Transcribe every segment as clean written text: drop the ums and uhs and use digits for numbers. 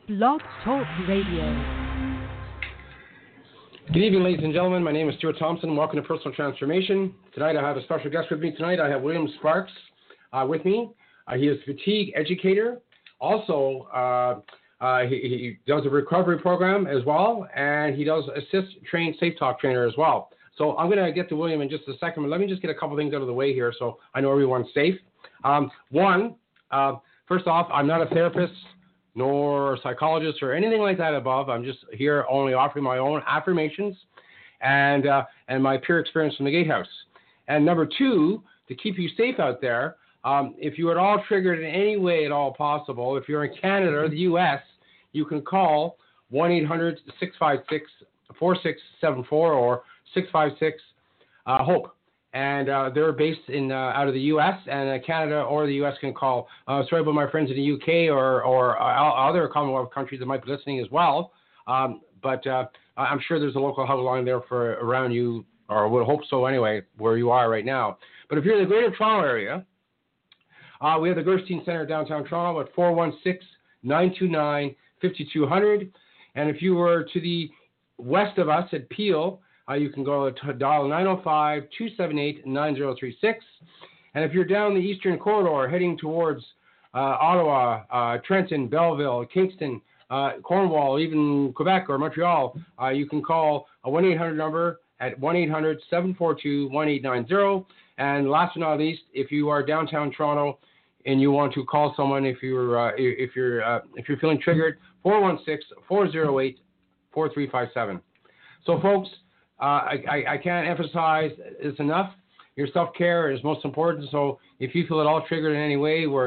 Blog Talk Radio. Good evening, ladies and gentlemen. My name is Stuart Thompson. Welcome to Personal Transformation. Tonight I have a special guest with me tonight. I have William Sparks with me. He is a fatigue educator. Also, he does a recovery program as well, and he does assist train Safe Talk trainer as well. So I'm going to get to William in just a second, but let me just get a couple things out of the way here so I know everyone's safe. First off, I'm not a therapist nor a psychologist or anything like that above. I'm just here only offering my own affirmations and my pure experience from the Gatehouse. And number two, to keep you safe out there, if you are at all triggered in any way at all possible, if you're in Canada or the U.S., you can call 1-800-656-4674 or 656-HOPE. And they're based in out of the U.S. and Canada or the U.S. can call. Sorry about my friends in the U.K. or other Commonwealth countries that might be listening as well. But I'm sure there's a local hotline there for around you, or would hope so anyway, where you are right now. But if you're in the Greater Toronto area, we have the Gerstein Center downtown Toronto at 416-929-5200. And if you were to the west of us at Peel, you can go to dial 905-278-9036. And if you're down the Eastern Corridor heading towards Ottawa, Trenton, Belleville, Kingston, Cornwall, even Quebec or Montreal, you can call a 1-800 number at 1-800-742-1890. And last but not least, if you are downtown Toronto and you want to call someone, if you're feeling triggered, 416-408-4357. So, folks, I can't emphasize this enough. Your self-care is most important. So if you feel at all triggered in any way, you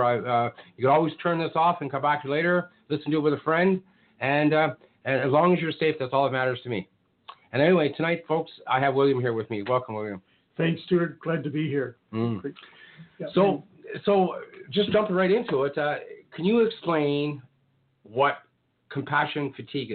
can always turn this off and come back to later. Listen to it with a friend, and as long as you're safe, that's all that matters to me. And anyway, tonight, folks, I have William here with me. Welcome, William. Thanks, Stuart. Glad to be here. Mm. Yeah. So just jumping right into it, can you explain what compassion fatigue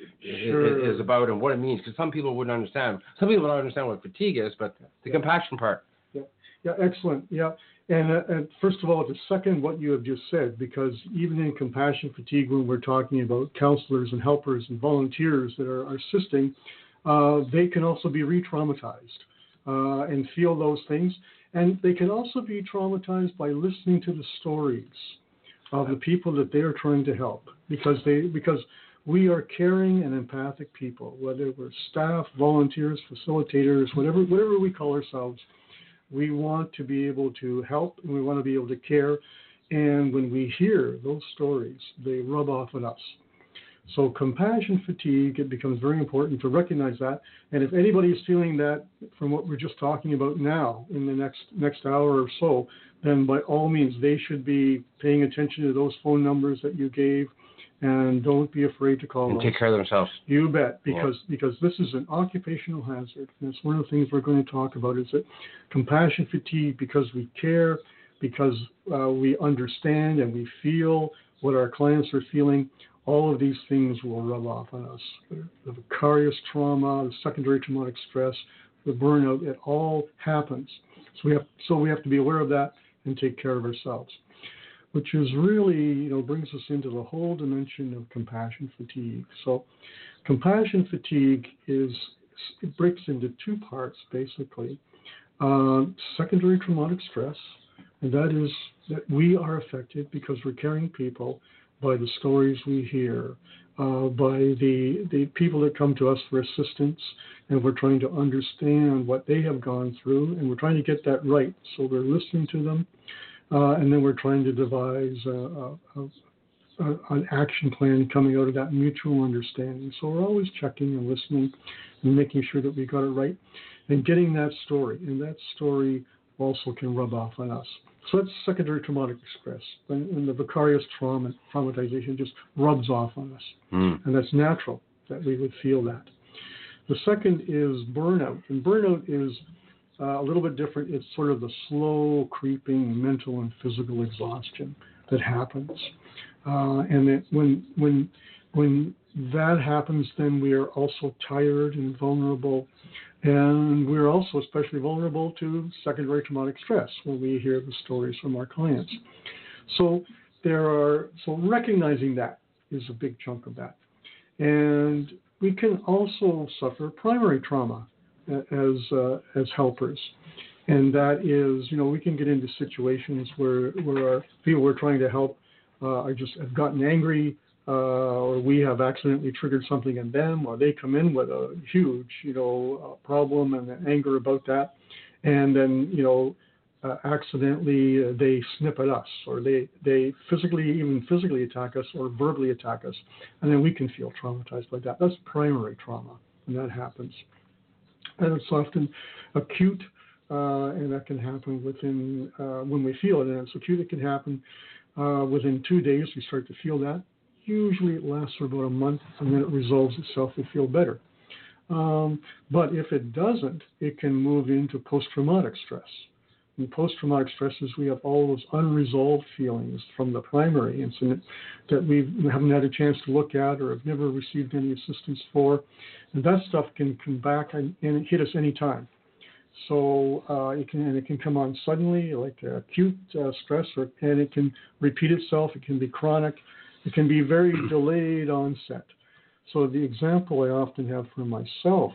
is about and what it means? Because some people wouldn't understand. Some people don't understand what fatigue is, but the compassion part. Yeah, excellent. Yeah, and first of all, to second what you have just said, because even in compassion fatigue, when we're talking about counselors and helpers and volunteers that are assisting, they can also be re-traumatized and feel those things. And they can also be traumatized by listening to the stories of the people that they are trying to help, because we are caring and empathic people, whether we're staff, volunteers, facilitators, whatever we call ourselves. We want to be able to help and we want to be able to care. And when we hear those stories, they rub off on us. So compassion fatigue, it becomes very important to recognize that. And if anybody is feeling that from what we're just talking about now in the next hour or so, then by all means, they should be paying attention to those phone numbers that you gave. And don't be afraid to call them. And take care of themselves. You bet, because this is an occupational hazard. And it's one of the things we're going to talk about is that compassion fatigue, because we care, because we understand and we feel what our clients are feeling, all of these things will rub off on us. The vicarious trauma, the secondary traumatic stress, the burnout, it all happens. So we have to be aware of that and take care of ourselves, which is really, brings us into the whole dimension of compassion fatigue. So compassion fatigue it breaks into two parts, basically. Secondary traumatic stress, and that is that we are affected because we're caring people by the stories we hear, by the people that come to us for assistance, and we're trying to understand what they have gone through, and we're trying to get that right. So we're listening to them. And then we're trying to devise an action plan coming out of that mutual understanding. So we're always checking and listening and making sure that we got it right and getting that story. And that story also can rub off on us. So that's secondary traumatic stress. And the vicarious traumatization just rubs off on us. And that's natural that we would feel that. The second is burnout. And burnout is a little bit different. It's sort of the slow creeping mental and physical exhaustion that happens. And that when that happens, then we are also tired and vulnerable. And we're also especially vulnerable to secondary traumatic stress when we hear the stories from our clients. So recognizing that is a big chunk of that. And we can also suffer primary trauma as helpers. And that is, we can get into situations where our people we're trying to help have gotten angry, or we have accidentally triggered something in them, or they come in with a huge, problem and anger about that. And then, accidentally they snip at us, or they physically attack us or verbally attack us. And then we can feel traumatized by that. That's primary trauma when that happens. And it's often acute, and that can happen within, when we feel it, and it's acute, it can happen within 2 days. We start to feel that. Usually it lasts for about a month, and then it resolves itself. We feel better. But if it doesn't, it can move into post-traumatic stress. In post-traumatic stresses, we have all those unresolved feelings from the primary incident that we haven't had a chance to look at or have never received any assistance for. And that stuff can come back and hit us anytime. So it can come on suddenly, like acute stress, and it can repeat itself. It can be chronic. It can be very delayed onset. So the example I often have for myself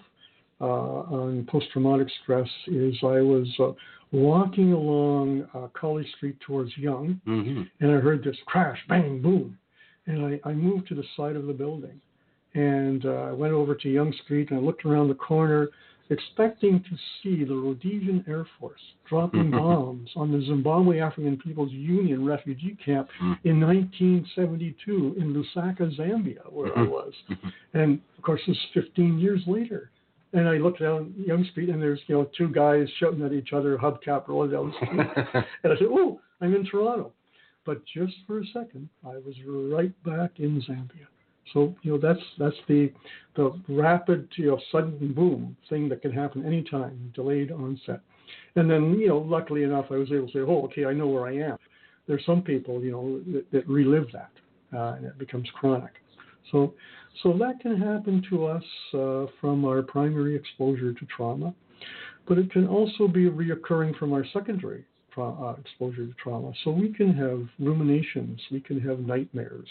on post-traumatic stress is I was walking along College Street towards Yonge, and I heard this crash, bang, boom. And I moved to the side of the building. And I went over to Yonge Street, and I looked around the corner, expecting to see the Rhodesian Air Force dropping bombs on the Zimbabwe African People's Union refugee camp in 1972 in Lusaka, Zambia, where I was. And, of course, this is 15 years later. And I looked down Yonge Street, and there's, two guys shouting at each other, hubcap rolling down the street. And I said, oh, I'm in Toronto. But just for a second, I was right back in Zambia. So, that's the rapid, sudden boom thing that can happen anytime, delayed onset. And then, luckily enough, I was able to say, oh, okay, I know where I am. There's some people, that relive that, and it becomes chronic. So that can happen to us from our primary exposure to trauma, but it can also be reoccurring from our secondary exposure to trauma. So we can have ruminations, we can have nightmares,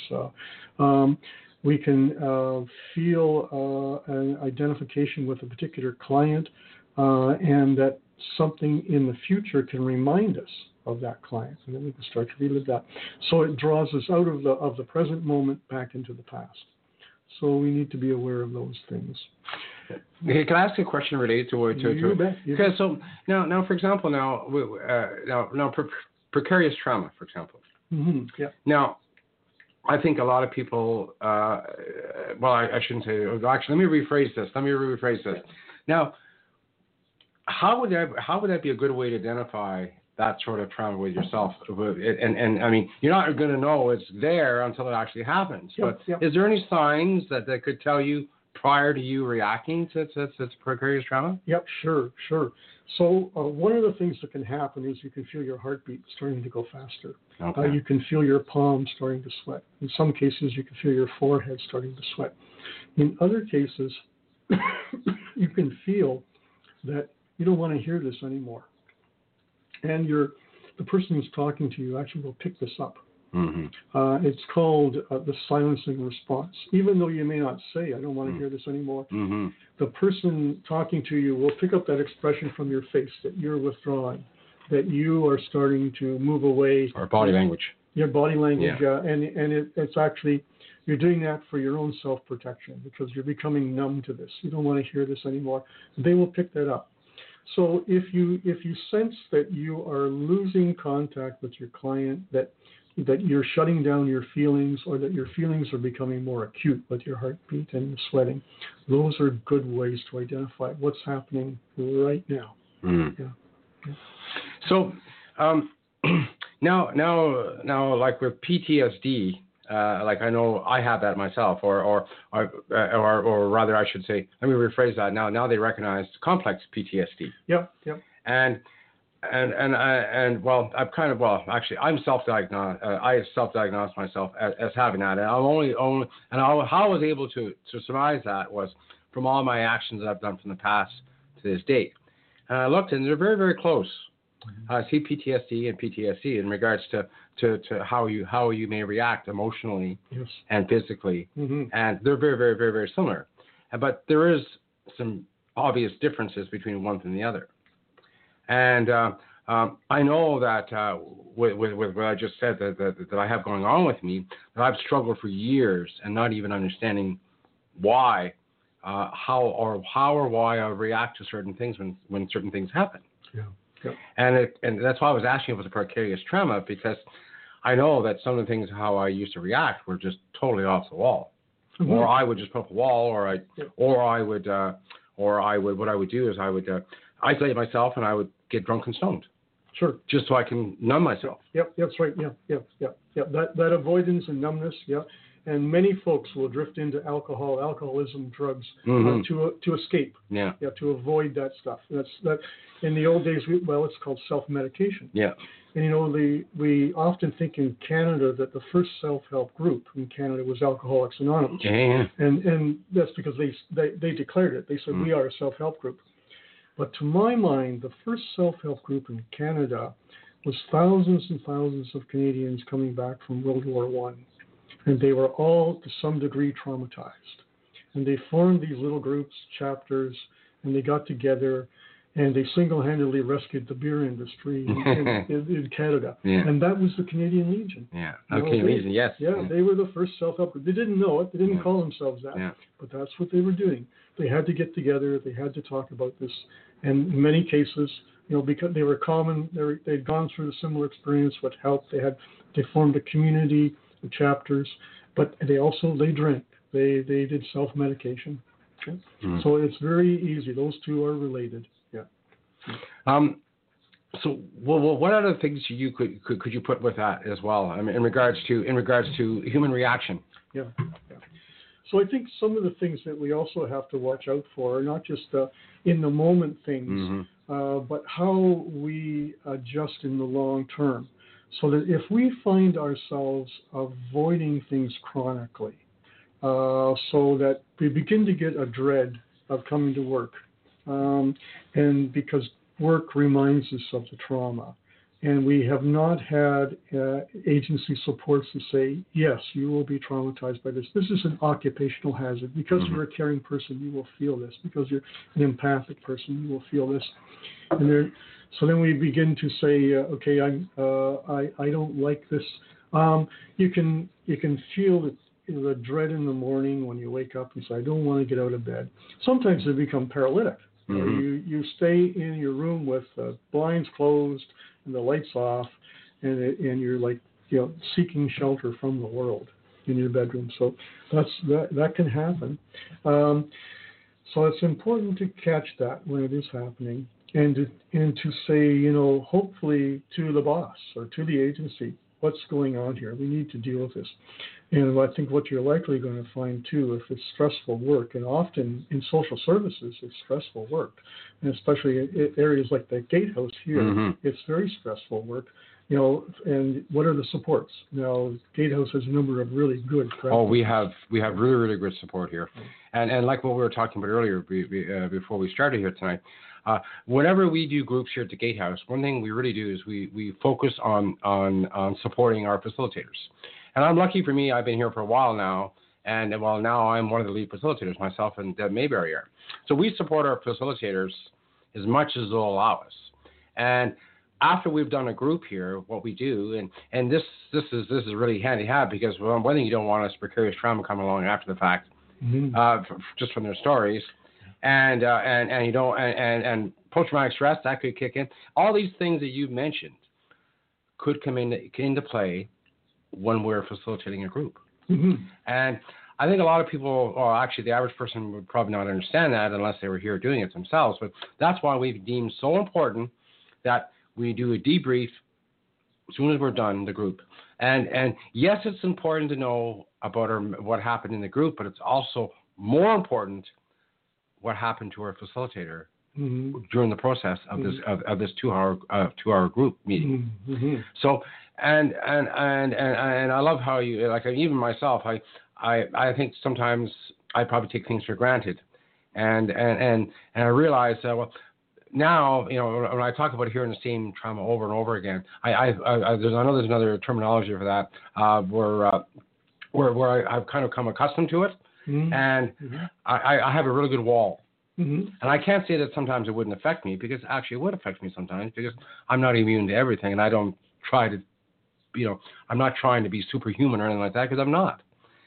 we can feel an identification with a particular client, and that something in the future can remind us of that client, and then we can start to relive that. So it draws us out of the present moment back into the past. So we need to be aware of those things. Okay, can I ask a question related to You bet. Okay, so now, for example, precarious trauma, for example. Yeah. Now, I think a lot of people. I shouldn't say. Actually, let me rephrase this. Now, how would that be a good way to identify that sort of trauma with yourself? And I mean, you're not going to know it's there until it actually happens. Yep. Is there any signs that could tell you prior to you reacting to precarious trauma? Yep, sure. So one of the things that can happen is you can feel your heartbeat starting to go faster. Okay. You can feel your palms starting to sweat. In some cases, you can feel your forehead starting to sweat. In other cases, you can feel that you don't want to hear this anymore. And the person who's talking to you actually will pick this up. It's called the silencing response. Even though you may not say, I don't want to hear this anymore, the person talking to you will pick up that expression from your face that you're withdrawing, that you are starting to move away. Or body language. Your body language, yeah. And it's actually, you're doing that for your own self-protection because you're becoming numb to this. You don't want to hear this anymore. They will pick that up. So if you sense that you are losing contact with your client, that you're shutting down your feelings, or that your feelings are becoming more acute with your heartbeat and sweating, those are good ways to identify what's happening right now. Yeah. So now, like with PTSD, like I know I have that myself, or rather I should say, let me rephrase that. Now they recognize complex PTSD. Yep. And well, I'm self-diagnosed. I self-diagnosed myself as having that, and how I was able to surmise that was from all my actions that I've done from the past to this date. And I looked, and they're very, very close. CPTSD and PTSD in regards to to how you may react emotionally Yes. and physically, Mm-hmm. and they're very, very, very, very similar. But there is some obvious differences between one and the other. And I know that with what I just said that I have going on with me, that I've struggled for years and not even understanding why, how or why I react to certain things when certain things happen. Yeah. Yeah. And that's why I was asking if it was a precarious trauma, because I know that some of the things how I used to react were just totally off the wall. Mm-hmm. Or I would just put up a wall, or I would what I would do is I would isolate myself and I would get drunk and stoned. Sure. Just so I can numb myself. Yep, that's right. Yep. That avoidance and numbness. Yep. And many folks will drift into alcoholism, drugs to escape. Yeah. Yeah, to avoid that stuff. That. In the old days, it's called self-medication. Yeah. And we often think in Canada that the first self-help group in Canada was Alcoholics Anonymous. Yeah. And that's because they declared it. They said we are a self-help group. But to my mind, the first self-help group in Canada was thousands and thousands of Canadians coming back from World War I. And they were all, to some degree, traumatized. And they formed these little groups, chapters, and they got together, and they single-handedly rescued the beer industry in Canada. Yeah. And that was the Canadian Legion. Yeah. Canadian Legion, yes. Yeah, they were the first self-help group. They didn't know it. They didn't call themselves that. Yeah. But that's what they were doing. They had to get together. They had to talk about this. And in many cases, because they were common, they'd gone through a similar experience, what helped. They formed a community, the chapters, but they drank. They did self-medication. Okay? So it's very easy. Those two are related. Yeah. So, what other things could you put with that as well? I mean, in regards to human reaction. Yeah. So I think some of the things that we also have to watch out for are not just in the moment things, but how we adjust in the long term. So that if we find ourselves avoiding things chronically, so that we begin to get a dread of coming to work, and because work reminds us of the trauma, and we have not had agency supports to say, yes, you will be traumatized by this. This is an occupational hazard. Because you're a caring person, you will feel this. Because you're an empathic person, you will feel this. And so then we begin to say, okay, I don't like this. You can feel the dread in the morning when you wake up and say, I don't want to get out of bed. Sometimes they become paralytic. You stay in your room with the blinds closed and the lights off, and you're like seeking shelter from the world in your bedroom. So that can happen. So it's important to catch that when it is happening, and to say, hopefully to the boss or to the agency, what's going on here? We need to deal with this. And I think what you're likely going to find, too, if it's stressful work, and often in social services, it's stressful work, and especially in areas like the Gatehouse here, it's very stressful work, and what are the supports? Now, Gatehouse has a number of really good practices. Oh, we have really, really good support here. And like what we were talking about earlier before we started here tonight, whenever we do groups here at the Gatehouse, one thing we really do is we focus on supporting our facilitators. And I'm lucky for me, I've been here for a while now, and now I'm one of the lead facilitators, myself and Deb Mayberry are. So we support our facilitators as much as they'll allow us. And after we've done a group here, what we do, and this is really handy to have, because one thing you don't want is precarious trauma coming along after the fact, just from their stories, and you don't, and post-traumatic stress that could kick in. All these things that you've mentioned could come into play when we're facilitating a group. And I think a lot of people, or actually the average person, would probably not understand that unless they were here doing it themselves. But that's why we've deemed so important that we do a debrief as soon as we're done the group. And yes, it's important to know about what happened in the group, but it's also more important what happened to our facilitator during the process of this 2-hour group meeting. So and I love how you, like, even myself, I think sometimes I probably take things for granted, and I realize now, when I talk about hearing the same trauma over and over again, I know there's another terminology for that, where I've kind of come accustomed to it, and I have a really good wall. And I can't say that sometimes it wouldn't affect me, because actually it would affect me sometimes, because I'm not immune to everything, and I don't try to, I'm not trying to be superhuman or anything like that, because I'm not.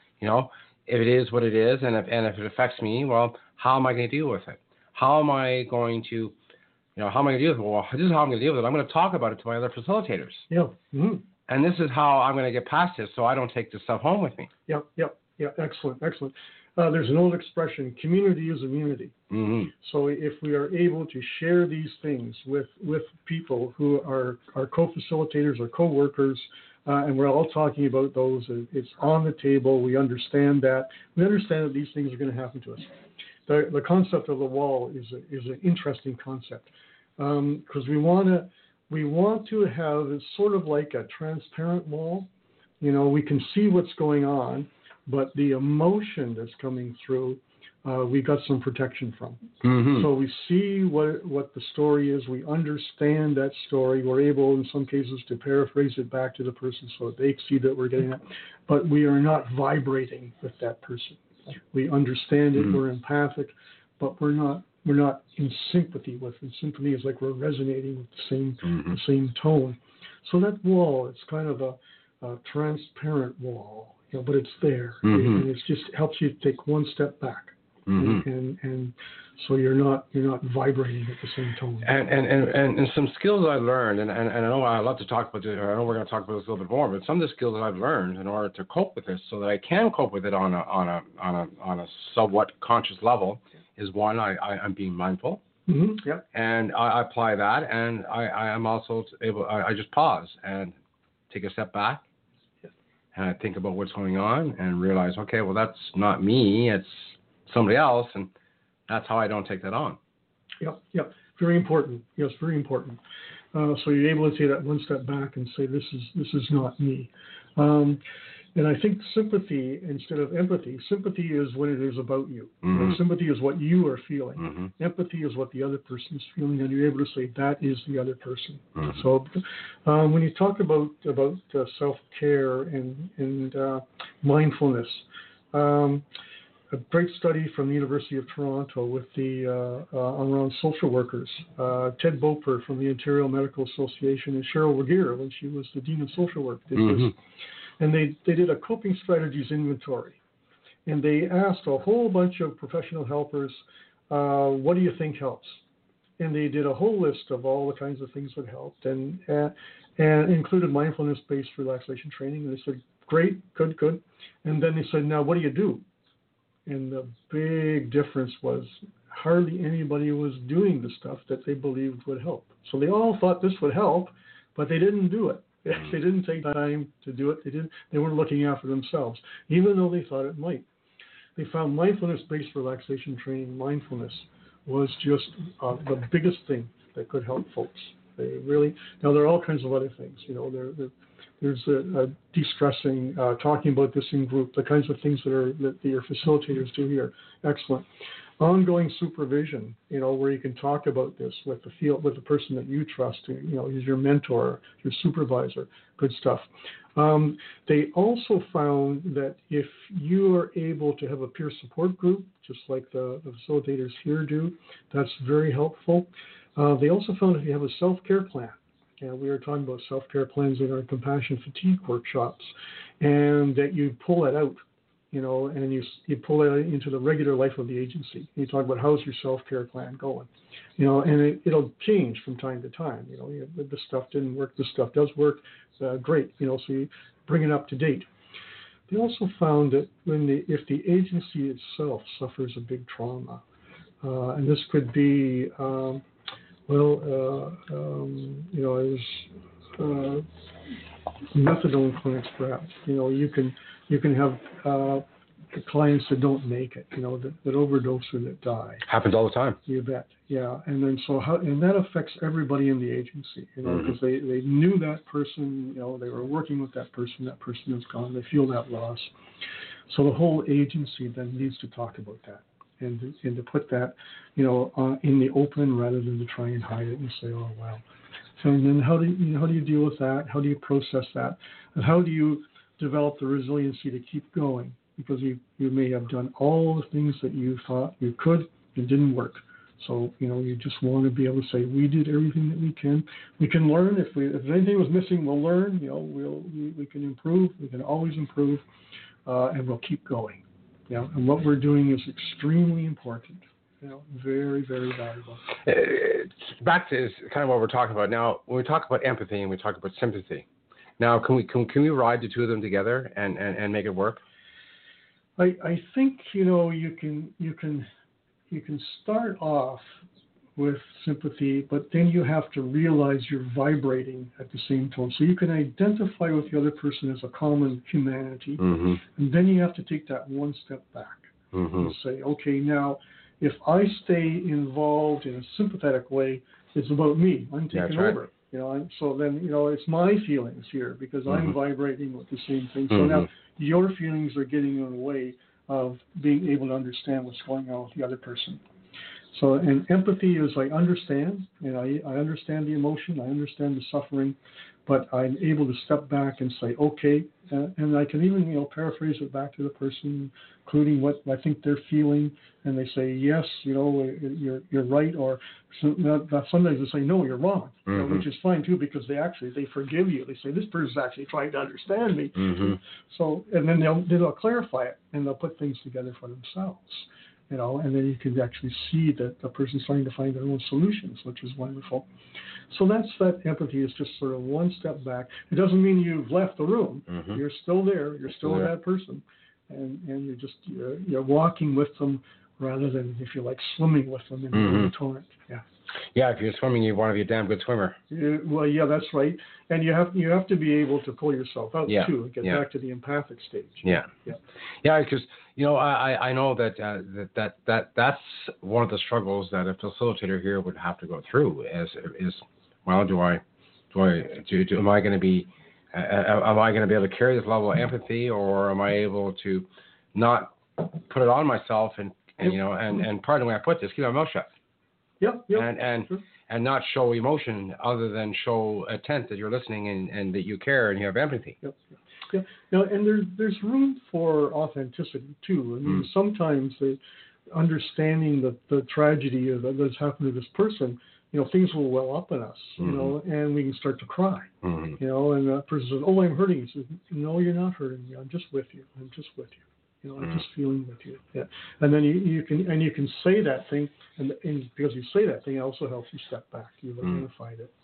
If it is what it is, and if it affects me, well, how am I going to deal with it? How am I going to, how am I going to deal with it? Well, this is how I'm going to deal with it. I'm going to talk about it to my other facilitators. Yeah. And this is how I'm going to get past this, so I don't take this stuff home with me. Yeah. Excellent. There's an old expression: community is immunity. So if we are able to share these things with people who are co-facilitators or co-workers, and we're all talking about those, it's on the table. We understand that. We understand that these things are going to happen to us. The concept of the wall is an interesting concept, because we want to have, it's sort of like a transparent wall. We can see what's going on, but the emotion that's coming through, we got some protection from. So we see what the story is. We understand that story. We're able, in some cases, to paraphrase it back to the person so that they see that we're getting it. But we are not vibrating with that person. We understand it. We're empathic, but we're not in sympathy with it. Sympathy is like we're resonating with the same tone. So that wall, it's kind of a transparent wall, but it's there, and it just helps you take one step back. And so you're not vibrating at the same tone. And some skills I've learned, and I know I love to talk about this, or I know we're going to talk about this a little bit more, but some of the skills that I've learned in order to cope with this, so that I can cope with it on a somewhat conscious level, is one, I'm being mindful. And I apply that, and I am also able. I just pause and take a step back. And I think about what's going on and realize, okay, well, that's not me, it's somebody else, and that's how I don't take that on. Yep. Very important. Yes, very important. So you're able to take that one step back and say, this is not me. And I think sympathy instead of empathy. Sympathy is when it is about you. Sympathy is what you are feeling. Empathy is what the other person is feeling, and you're able to say that is the other person. So when you talk about self-care and mindfulness, a great study from the University of Toronto with the around social workers, Ted Beaupre from the Ontario Medical Association, and Cheryl Regier, when she was the Dean of Social Work, did this. And they did a coping strategies inventory. And they asked a whole bunch of professional helpers, what do you think helps? And they did a whole list of all the kinds of things that helped, and included mindfulness-based relaxation training. And they said, great, good. And then they said, now what do you do? And the big difference was hardly anybody was doing the stuff that they believed would help. So they all thought this would help, but they didn't do it. They didn't take time to do it. They weren't looking after themselves, even though they thought it might. They found mindfulness-based relaxation training, mindfulness, was just the biggest thing that could help folks. Now there are all kinds of other things. There's de-stressing, talking about this in group, the kinds of things that your facilitators do here. Excellent. Ongoing supervision, where you can talk about this with the person that you trust, who's your mentor, your supervisor. Good stuff. They also found that if you are able to have a peer support group, just like the facilitators here do, that's very helpful. They also found if you have a self-care plan, and we were talking about self-care plans in our compassion fatigue workshops, and that you pull it out, and you pull it into the regular life of the agency. You talk about how's your self-care plan going, and it'll change from time to time. This stuff didn't work, this stuff does work, great. So you bring it up to date. They also found that if the agency itself suffers a big trauma, and this could be there's methadone clinics, perhaps. You can have clients that don't make it, that overdose or that die. Happens all the time. You bet. Yeah, and then and that affects everybody in the agency, because they knew that person, they were working with that person is gone, they feel that loss. So the whole agency then needs to talk about that and to put that, in the open rather than to try and hide it and say, oh, well. So and then how do you deal with that? How do you process that? And how do you develop the resiliency to keep going? Because you may have done all the things that you thought you could, it didn't work. So, you just want to be able to say, we did everything that we can. We can learn. If anything was missing, we'll learn. We can improve. We can always improve, and we'll keep going. And what we're doing is extremely important. Very, very valuable. Back to kind of what we're talking about now. When we talk about empathy and we talk about sympathy, now can we ride the two of them together and make it work? I think you can start off with sympathy, but then you have to realize you're vibrating at the same tone. So you can identify with the other person as a common humanity, mm-hmm. and then you have to take that one step back mm-hmm. and say, okay, now if I stay involved in a sympathetic way, it's about me. I'm taking over. So then it's my feelings here because I'm mm-hmm. vibrating with the same thing. So mm-hmm. now your feelings are getting in the way of being able to understand what's going on with the other person. So, and empathy is I understand, and I understand the emotion, I understand the suffering, but I'm able to step back and say, okay, and I can even, paraphrase it back to the person, including what I think they're feeling, and they say, yes, you're right, or sometimes they say, no, you're wrong, mm-hmm. which is fine too, because they forgive you. They say, this person's actually trying to understand me. Mm-hmm. So, and then they'll clarify it, and they'll put things together for themselves. And then you can actually see that the person's trying to find their own solutions, which is wonderful. So that empathy is just sort of one step back. It doesn't mean you've left the room. Mm-hmm. You're still there. You're still that person, and you're walking with them rather than, if you like, swimming with them in mm-hmm. the torrent. Yeah. Yeah, if you're swimming, you want to be a damn good swimmer. Well, yeah, that's right. And you have to be able to pull yourself out too, and get back to the empathic stage. Yeah, because I know that that's one of the struggles that a facilitator here would have to go through. Is well, am I going to be able to carry this level of empathy, or am I able to not put it on myself and pardon the way I put this, keep my mouth shut. Yep. And not show emotion other than show intent that you're listening and that you care and you have empathy. Yep. Yeah. Now, and there's room for authenticity too. I mean, sometimes understanding the tragedy that's happened to this person, things will well up in us, mm-hmm. and we can start to cry, mm-hmm. And the person says, "Oh, I'm hurting you." He says, "No, you're not hurting me. I'm just with you. I'm just with you. I'm just feeling with you." Yeah. And then you can say that thing, and because you say that thing, it also helps you step back. You've identified it.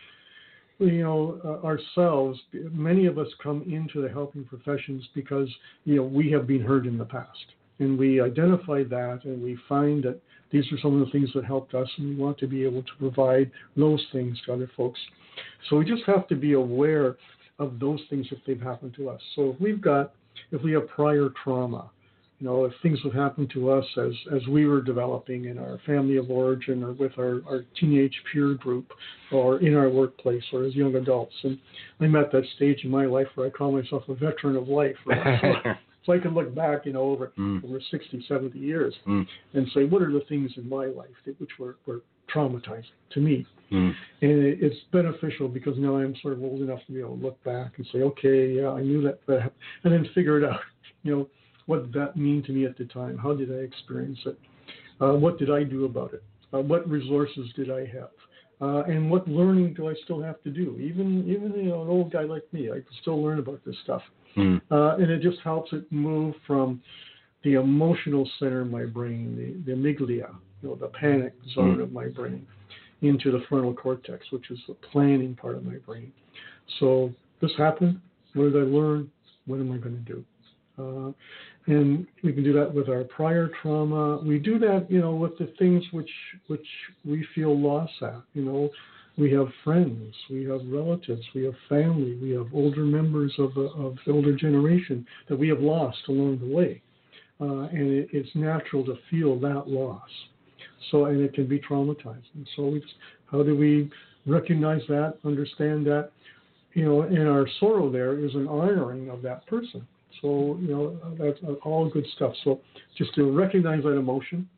Ourselves, many of us come into the helping professions because we have been hurt in the past, and we identify that, and we find that these are some of the things that helped us, and we want to be able to provide those things to other folks. So we just have to be aware of those things if they've happened to us. So if we have prior trauma, if things have happened to us as we were developing in our family of origin or with our teenage peer group or in our workplace or as young adults. And I'm at that stage in my life where I call myself a veteran of life. Right? So I can look back, over 60, 70 years and say, what are the things in my life which were traumatizing to me? And it's beneficial because now I'm sort of old enough to be able to look back and say, okay, yeah, I knew that happened, and then figure it out. What did that mean to me at the time? How did I experience it? What did I do about it? What resources did I have? And what learning do I still have to do? Even an old guy like me, I can still learn about this stuff. And it just helps it move from the emotional center of my brain, the amygdala, the panic zone of my brain, into the frontal cortex, which is the planning part of my brain. So this happened. What did I learn? What am I going to do? And we can do that with our prior trauma. We do that, with the things which we feel loss at. We have friends, we have relatives, we have family, we have older members of the older generation that we have lost along the way. And it's natural to feel that loss. So, and it can be traumatizing. So how do we recognize that, understand that, and our sorrow there is an honoring of that person. So, that's all good stuff. So just to recognize that emotion,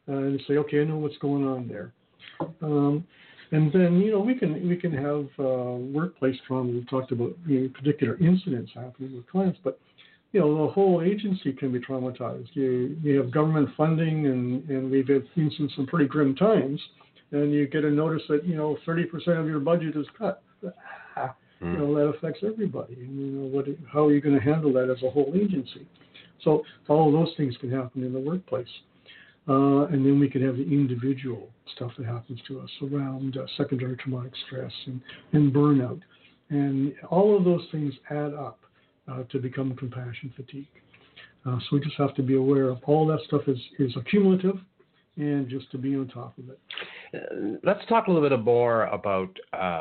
and say, okay, I know what's going on there. And then, we can have workplace trauma. We talked about particular incidents happening with clients, but the whole agency can be traumatized. You have government funding, and we've seen some pretty grim times, and you get a notice that 30% of your budget is cut. That affects everybody. And how are you going to handle that as a whole agency? So all of those things can happen in the workplace. And then we could have the individual stuff that happens to us around secondary traumatic stress and burnout. And all of those things add up to become compassion fatigue. So we just have to be aware of all that stuff is accumulative, and just to be on top of it. Let's talk a little bit more about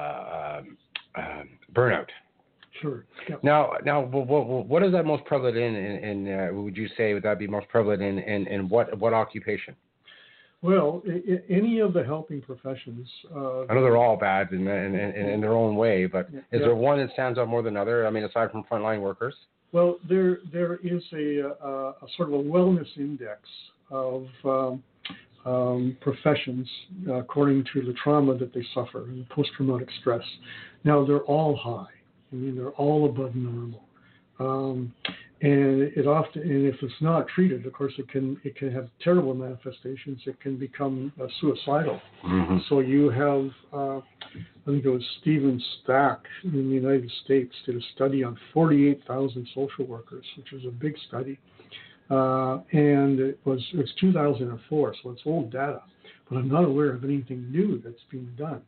burnout. Sure. Yep. Now, what is that most prevalent in would you say would that be most prevalent in what occupation? Well, any of the helping professions. I know they're all bad in their own way, but is there one that stands out more than another? I mean, aside from frontline workers. Well, there is a sort of a wellness index of professions according to the trauma that they suffer and post-traumatic stress. Now, they're all high. I mean, they're all above normal. And if it's not treated, of course, it can have terrible manifestations. It can become suicidal. Mm-hmm. So you have, I think it was Stephen Stack in the United States did a study on 48,000 social workers, which was a big study. And it was 2004, so it's old data. But I'm not aware of anything new that's being done.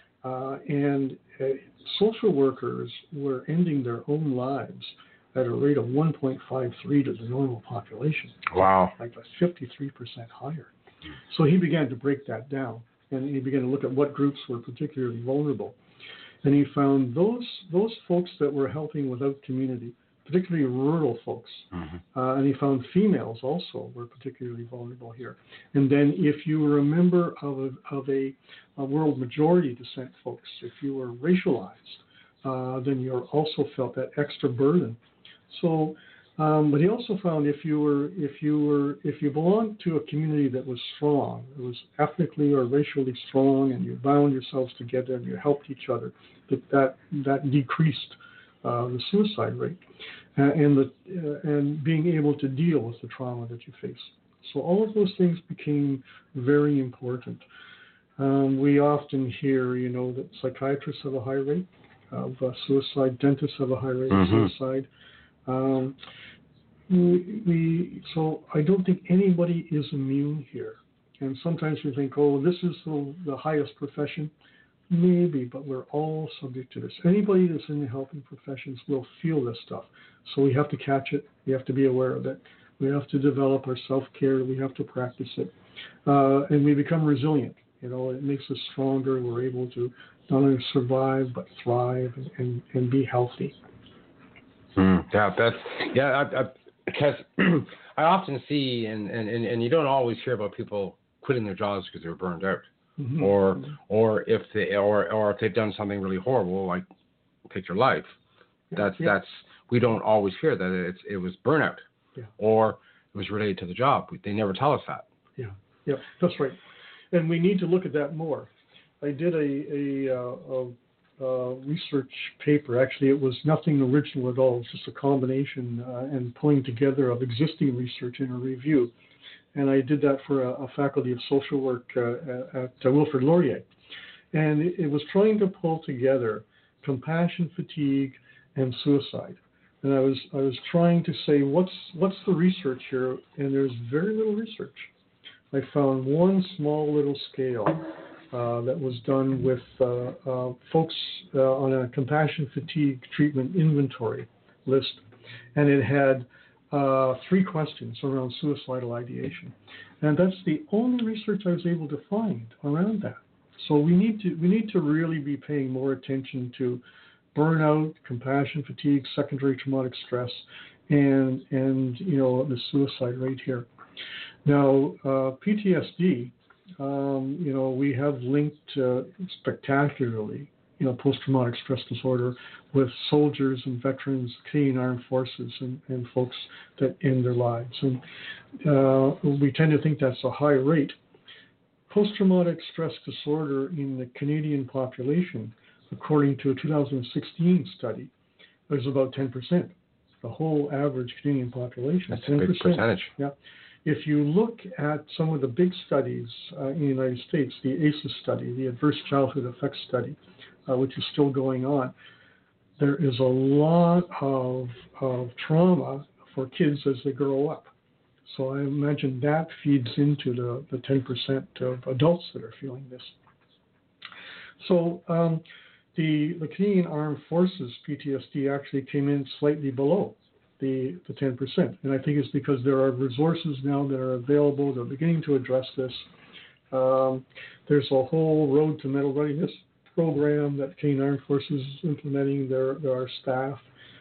Social workers were ending their own lives at a rate of 1.53 to the normal population. Wow. Like that's 53% higher. So he began to break that down, and he began to look at what groups were particularly vulnerable. And he found those folks that were helping without community, particularly rural folks. Mm-hmm. And he found females also were particularly vulnerable here. And then if you were a member of a world majority descent folks, if you were racialized, then you also felt that extra burden. So, but he also found if you belonged to a community that was strong, it was ethnically or racially strong, and you bound yourselves together and you helped each other, that decreased the suicide rate, and being able to deal with the trauma that you face. So all of those things became very important. We often hear, that psychiatrists have a high rate of suicide, dentists have a high rate of suicide. So I don't think anybody is immune here. And sometimes we think, this is the highest profession. Maybe, but we're all subject to this. Anybody that's in the helping professions will feel this stuff. So we have to catch it. We have to be aware of it. We have to develop our self-care. We have to practice it. And we become resilient. It makes us stronger. We're able to not only survive, but thrive and be healthy. Because I often see, and you don't always hear about people quitting their jobs because they're burned out. Mm-hmm. Or if they've done something really horrible, like take your life. That's we don't always hear that it was burnout, or it was related to the job. They never tell us that. Yeah, that's right. And we need to look at that more. I did a research paper. Actually, it was nothing original at all. It was just a combination and pulling together of existing research in a review. And I did that for a faculty of social work at Wilfrid Laurier. And it was trying to pull together compassion fatigue and suicide. And I was trying to say, what's the research here? And there's very little research. I found one small little scale that was done with folks on a compassion fatigue treatment inventory list. And it had 3 questions around suicidal ideation. And that's the only research I was able to find around that. So we need to really be paying more attention to burnout, compassion fatigue, secondary traumatic stress, and the suicide rate here. Now, PTSD, we have linked spectacularly, post-traumatic stress disorder with soldiers and veterans, Canadian Armed Forces, and folks that end their lives. And we tend to think that's a high rate, post-traumatic stress disorder in the Canadian population, according to a 2016 study, is about 10%. The whole average Canadian population. That's 10%. a big percentage. Yeah. If you look at some of the big studies in the United States, the ACEs study, the Adverse Childhood Effects Study, which is still going on, there is a lot of trauma for kids as they grow up. So I imagine that feeds into the 10% of adults that are feeling this. So the Canadian Armed Forces PTSD actually came in slightly below the 10%. And I think it's because there are resources now that are available. They're beginning to address this. There's a whole Road to Mental Readiness program that Canadian Armed Forces is implementing. There are staff.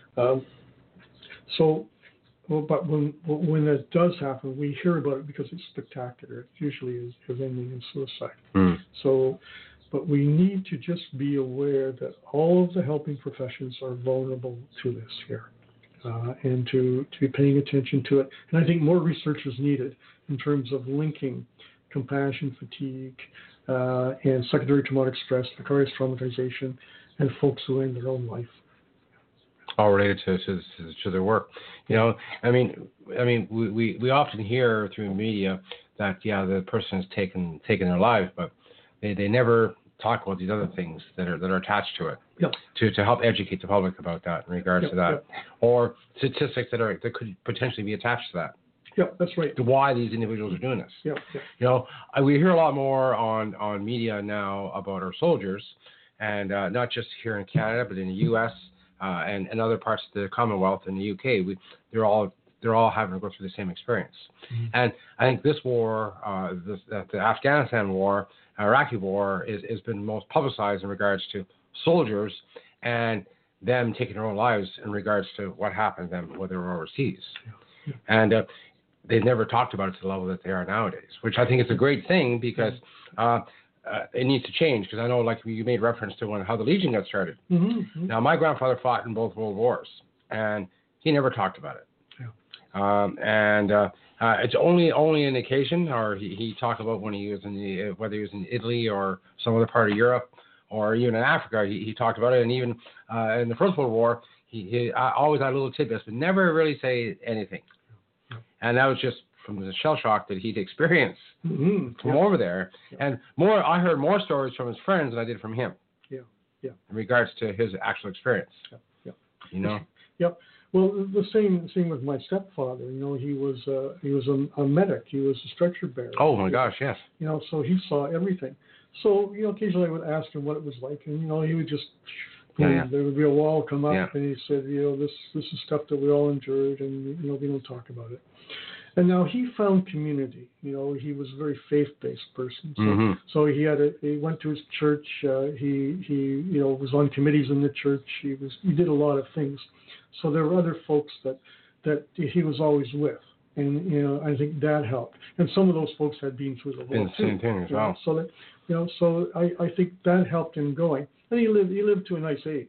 But when that does happen, we hear about it because it's spectacular. It usually is ending in suicide. But we need to just be aware that all of the helping professions are vulnerable to this here, and to be paying attention to it. And I think more research is needed in terms of linking compassion fatigue and secondary traumatic stress, vicarious traumatization, and folks who end their own life. All related to their work. We often hear through media that the person has taken their lives, but they never talk about these other things that are attached to it. Yep. To help educate the public about that in regards to that, or statistics that could potentially be attached to that. Yep, that's right. To why these individuals are doing this. Yep. We hear a lot more on media now about our soldiers, and not just here in Canada, but in the U.S. And other parts of the Commonwealth and the UK. They're all having to go through the same experience. Mm-hmm. And I think this war, the Afghanistan war, Iraqi war, has been most publicized in regards to soldiers and them taking their own lives in regards to what happened to them when they were overseas. Yeah. And they've never talked about it to the level that they are nowadays, which I think is a great thing because it needs to change. Because I know, like you made reference to how the Legion got started. Mm-hmm. Now, my grandfather fought in both World Wars, and he never talked about it. Yeah. It's only an occasion, or he talked about when he was whether he was in Italy or some other part of Europe, or even in Africa, he talked about it. And even in the First World War, he always had little tidbits, but never really say anything. Yeah. And that was just from the shell shock that he'd experienced from over there. Yeah. And I heard more stories from his friends than I did from him. Yeah. In regards to his actual experience. Yeah. Yep. Well, the same with my stepfather. He was a medic. He was a stretcher bearer. Oh my gosh, yes. So he saw everything. So occasionally I would ask him what it was like, and he would just there would be a wall come up, and he said, this is stuff that we all endured, and we don't talk about it. And now he found community. He was a very faith-based person. So he went to his church. He was on committees in the church. He did a lot of things. So there were other folks that he was always with, and I think that helped. And some of those folks had been through the war too. Same thing as well. So that so I think that helped him going. And he lived to a nice age.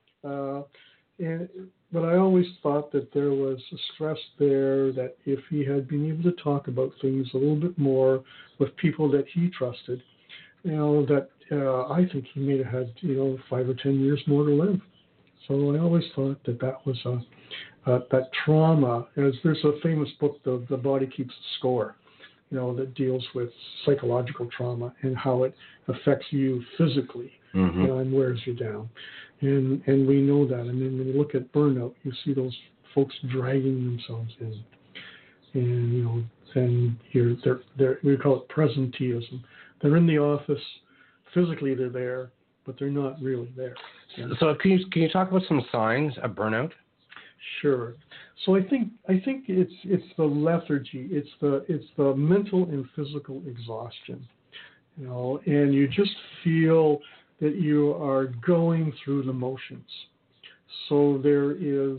But I always thought that there was a stress there that if he had been able to talk about things a little bit more with people that he trusted, that I think he may have had 5 or 10 years more to live. So I always thought that was that trauma. As there's a famous book, The Body Keeps the Score, that deals with psychological trauma and how it affects you physically and wears you down. And we know that. I mean, when you look at burnout, you see those folks dragging themselves in, and then we call it presenteeism. They're in the office, physically they're there, but they're not really there. So can you talk about some signs of burnout? Sure. So I think it's the lethargy, it's the mental and physical exhaustion, and you just feel that you are going through the motions. So there is,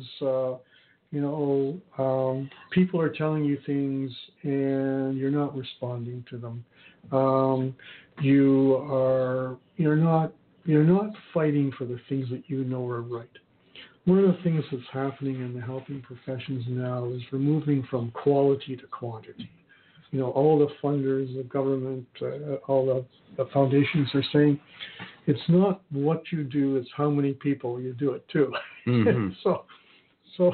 people are telling you things and you're not responding to them. You're not fighting for the things that you know are right. One of the things that's happening in the helping professions now is we're moving from quality to quantity. all the funders, the government, all the foundations are saying, it's not what you do, it's how many people you do it to. Mm-hmm. So,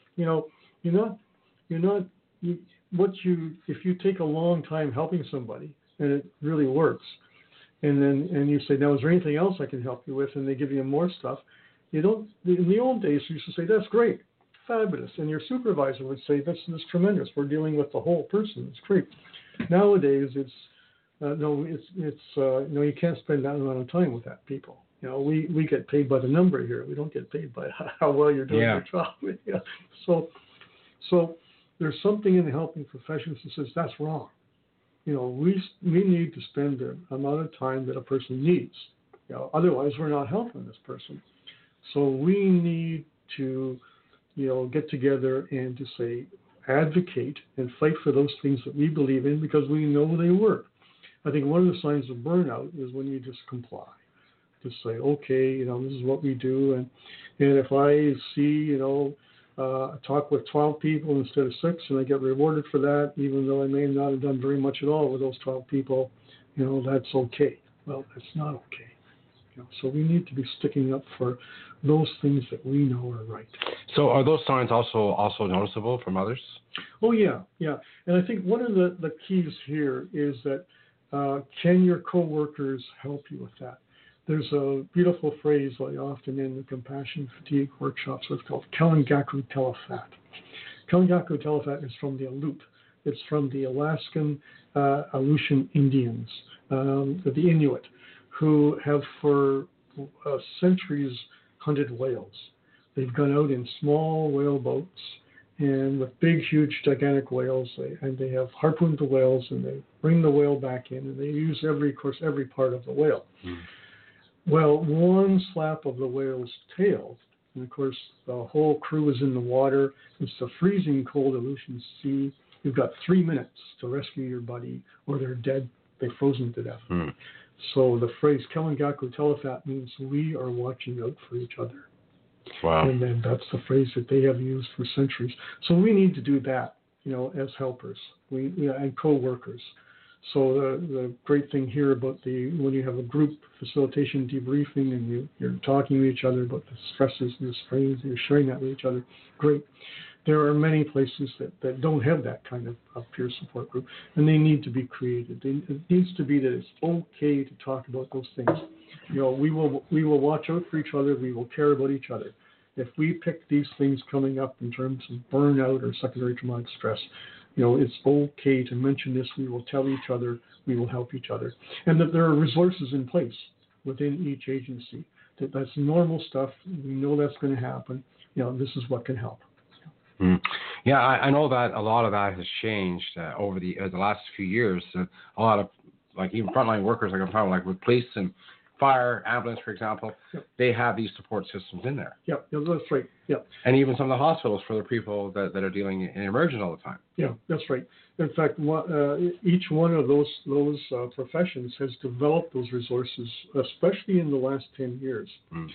if you take a long time helping somebody and it really works, and you say, now, is there anything else I can help you with? And they give you more stuff. In the old days, you used to say, that's great, fabulous. And your supervisor would say, this is tremendous. We're dealing with the whole person. It's great. Nowadays, it's you can't spend that amount of time with that people. We get paid by the number here. We don't get paid by how well you're doing your job. Yeah. So there's something in the helping professions that says that's wrong. We need to spend the amount of time that a person needs. Otherwise we're not helping this person. So we need to, get together and to say, advocate and fight for those things that we believe in because we know they work. I think one of the signs of burnout is when you just comply. To say, okay, this is what we do, and if I see, talk with 12 people instead of 6, and I get rewarded for that, even though I may not have done very much at all with those 12 people, that's okay. Well, that's not okay. So we need to be sticking up for those things that we know are right. So are those signs also noticeable from others? Oh, yeah. And I think one of the keys here is that can your coworkers help you with that? There's a beautiful phrase I often in the compassion fatigue workshops. It's called Kalangaku Telefat. Kalangaku Telefat is from the Aleut. It's from the Alaskan Aleutian Indians, the Inuit, who have for centuries hunted whales. They've gone out in small whale boats and with big, huge, gigantic whales, they have harpooned the whales and they bring the whale back in and they use every part of the whale. Mm. Well, one slap of the whale's tail, and of course the whole crew is in the water. It's the freezing cold Aleutian Sea. You've got 3 minutes to rescue your buddy, or they're dead. They've frozen to death. Mm. So the phrase Kalangaku Telefat means we are watching out for each other. Wow. And then that's the phrase that they have used for centuries. So we need to do that, as helpers, and co-workers. So the great thing here about when you have a group facilitation debriefing and you're talking to each other about the stresses and the strains and you're sharing that with each other, great. There are many places that don't have that kind of peer support group, and they need to be created. It needs to be that it's okay to talk about those things. We will watch out for each other. We will care about each other. If we pick these things coming up in terms of burnout or secondary traumatic stress, it's okay to mention this. We will tell each other. We will help each other. And that there are resources in place within each agency. That's normal stuff. We know that's going to happen. This is what can help. Mm. Yeah, I know that a lot of that has changed over the last few years. A lot of, even frontline workers, I'm talking like with police and fire, ambulance, for example, they have these support systems in there. Yeah, that's right. Yeah. And even some of the hospitals for the people that are dealing in emergent all the time. Yeah, that's right. In fact, each one of those professions has developed those resources, especially in the last 10 years. Mm.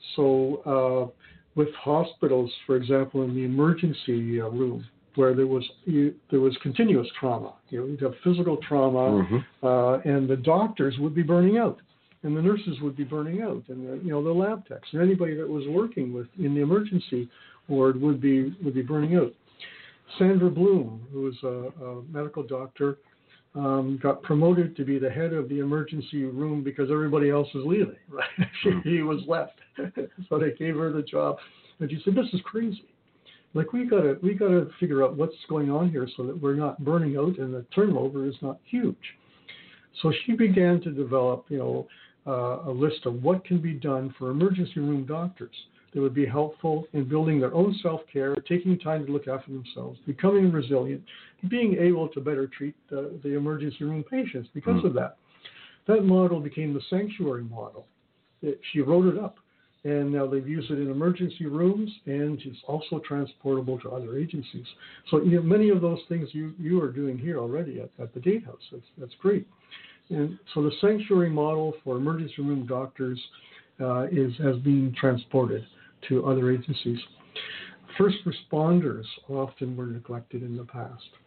So with hospitals, for example, in the emergency room, where there was continuous trauma, you'd have physical trauma, mm-hmm. And the doctors would be burning out. And the nurses would be burning out, and the lab techs, and anybody that was working in the emergency ward would be burning out. Sandra Bloom, who was a medical doctor, got promoted to be the head of the emergency room because everybody else was leaving. Right, she was left, so they gave her the job, and she said, "This is crazy. Like we gotta figure out what's going on here so that we're not burning out and the turnover is not huge." So she began to develop, a list of what can be done for emergency room doctors that would be helpful in building their own self-care, taking time to look after themselves, becoming resilient, being able to better treat the emergency room patients because of that. That model became the sanctuary model. She wrote it up, and now they've used it in emergency rooms, and it's also transportable to other agencies. So many of those things you are doing here already at the Gatehouse. That's great. And so the sanctuary model for emergency room doctors has been transported to other agencies. First responders often were neglected in the past.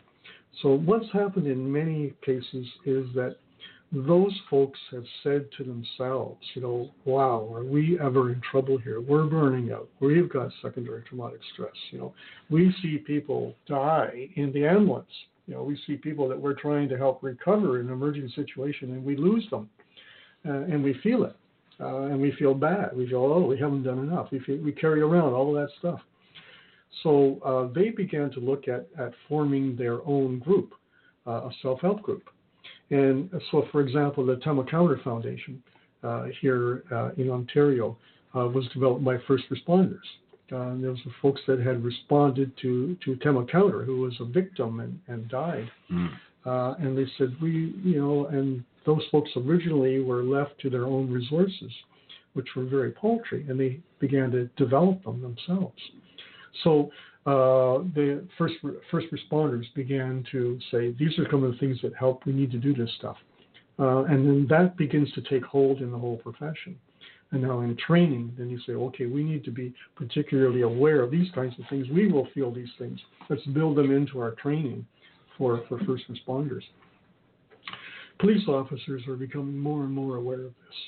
So what's happened in many cases is that those folks have said to themselves, wow, are we ever in trouble here? We're burning out. We've got secondary traumatic stress. We see people die in the ambulance. We see people that we're trying to help recover in an emergency situation, and we lose them, and we feel it, and we feel bad. We feel, we haven't done enough. We carry around all of that stuff. So they began to look at forming their own group, a self-help group. And so, for example, the Temacounter Foundation here in Ontario was developed by first responders. There was the folks that had responded to Temacounter, who was a victim and died. And they said, and those folks originally were left to their own resources, which were very paltry, and they began to develop them themselves. So the first responders began to say, these are some of the things that help. We need to do this stuff. And then that begins to take hold in the whole profession. And now in training, then you say, okay, we need to be particularly aware of these kinds of things. We will feel these things. Let's build them into our training for first responders. Police officers are becoming more and more aware of this.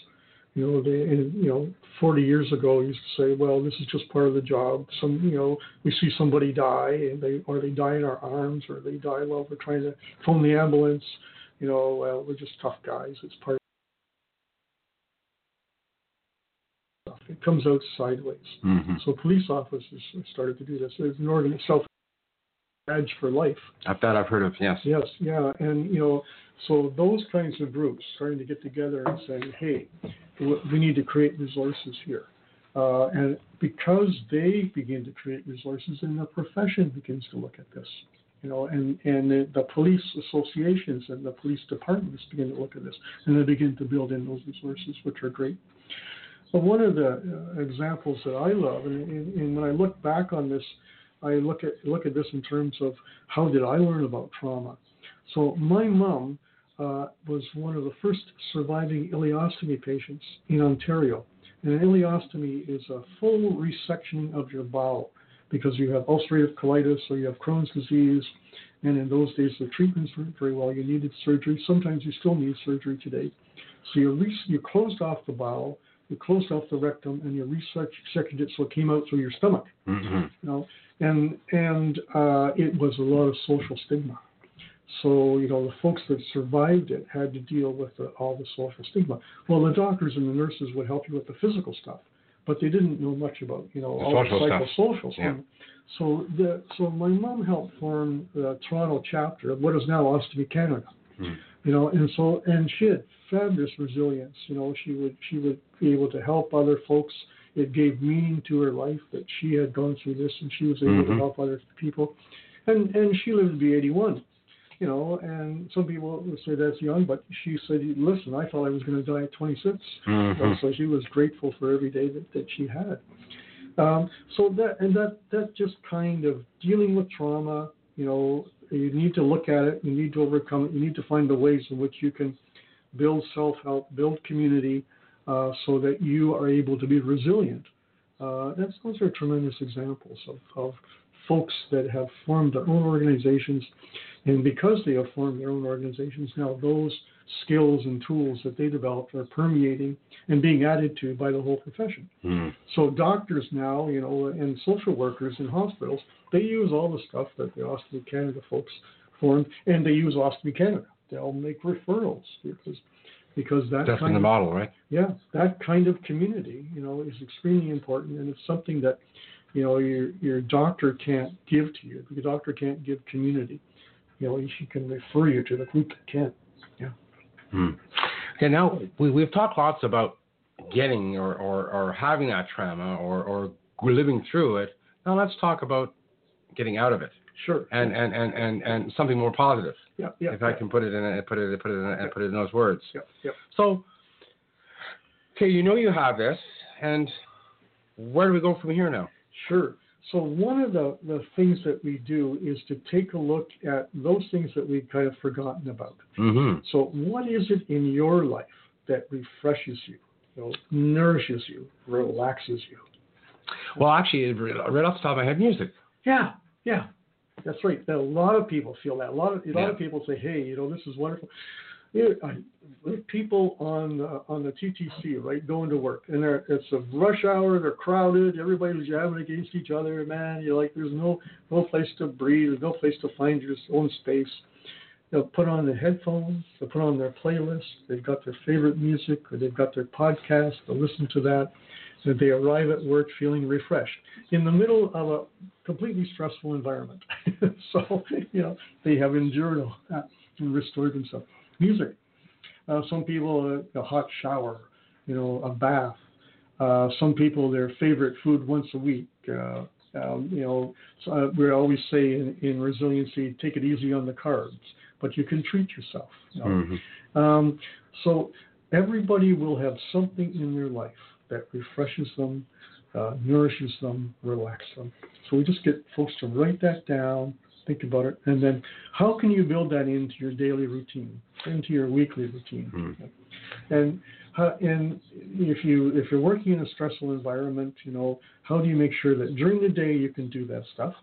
40 years ago, used to say, well, this is just part of the job. We see somebody die, and they die in our arms, or they die while we're trying to phone the ambulance. Well, we're just tough guys. It's part of it. It comes out sideways. Mm-hmm. So police officers have started to do this. There's an organization, self-badge for life. That I've heard of, yes. Yes, yeah. And, so those kinds of groups starting to get together and saying, hey, we need to create resources here. And because they begin to create resources, and the profession begins to look at this, and the police associations and the police departments begin to look at this, and they begin to build in those resources, which are great. But one of the examples that I love, and when I look back on this, I look at this in terms of how did I learn about trauma. So my mom was one of the first surviving ileostomy patients in Ontario. And an ileostomy is a full resection of your bowel because you have ulcerative colitis or you have Crohn's disease. And in those days, the treatments weren't very well. You needed surgery. Sometimes you still need surgery today. So you closed off the bowel, you closed off the rectum, and you resectioned it so it came out through your stomach. Mm-hmm. And it was a lot of social stigma. So, the folks that survived it had to deal with all the social stigma. Well, the doctors and the nurses would help you with the physical stuff, but they didn't know much about, all the psychosocial stuff. Yeah. So my mom helped form the Toronto chapter of what is now Ostomy Canada. And she had fabulous resilience. She would be able to help other folks. It gave meaning to her life that she had gone through this, and she was able to help other people. And she lived to be 81. And some people would say that's young, but she said, listen, I thought I was going to die at 26. So she was grateful for every day that she had. So that just kind of dealing with trauma, you need to look at it, you need to overcome it, you need to find the ways in which you can build self-help, build community, so that you are able to be resilient. Those are tremendous examples of folks that have formed their own organizations. And because they have formed their own organizations, now those skills and tools that they developed are permeating and being added to by the whole profession. So doctors now, and social workers in hospitals, they use all the stuff that the Ostomy Canada folks formed, and they use Ostomy Canada. They'll make referrals because that that's in the model, right? Yeah, that kind of community, is extremely important, and it's something that, your doctor can't give to you. The doctor can't give community. She can refer you to the group that can. Yeah. Okay, now we've talked lots about getting or having that trauma or living through it. Now let's talk about getting out of it. Sure. And something more positive. Yeah. If I can put it in those words. Yeah. So, okay, you have this, and where do we go from here now? Sure. So one of the things that we do is to take a look at those things that we've kind of forgotten about. So what is it in your life that refreshes you, nourishes you, relaxes you? Well, actually, right off the top of my head, music. Yeah. That's right. A lot of people feel that. A lot of people say, "Hey, this is wonderful." There are people on the TTC, right, going to work, and it's a rush hour. They're crowded. Everybody's jamming against each other. Man, you're like, there's no place to breathe. There's no place to find your own space. They'll put on the headphones. They'll put on their playlist. They've got their favorite music, or they've got their podcast. They'll listen to that. And they arrive at work feeling refreshed in the middle of a completely stressful environment. So, they have endured all that and restored themselves. Music. Some people, a hot shower, a bath. Some people, their favorite food once a week. So we always say in resiliency, take it easy on the carbs, but you can treat yourself. So everybody will have something in their life that refreshes them, nourishes them, relaxes them. So we just get folks to write that down, think about it, and then how can you build that into your daily routine, into your weekly routine? And if you're working in a stressful environment, how do you make sure that during the day you can do that stuff?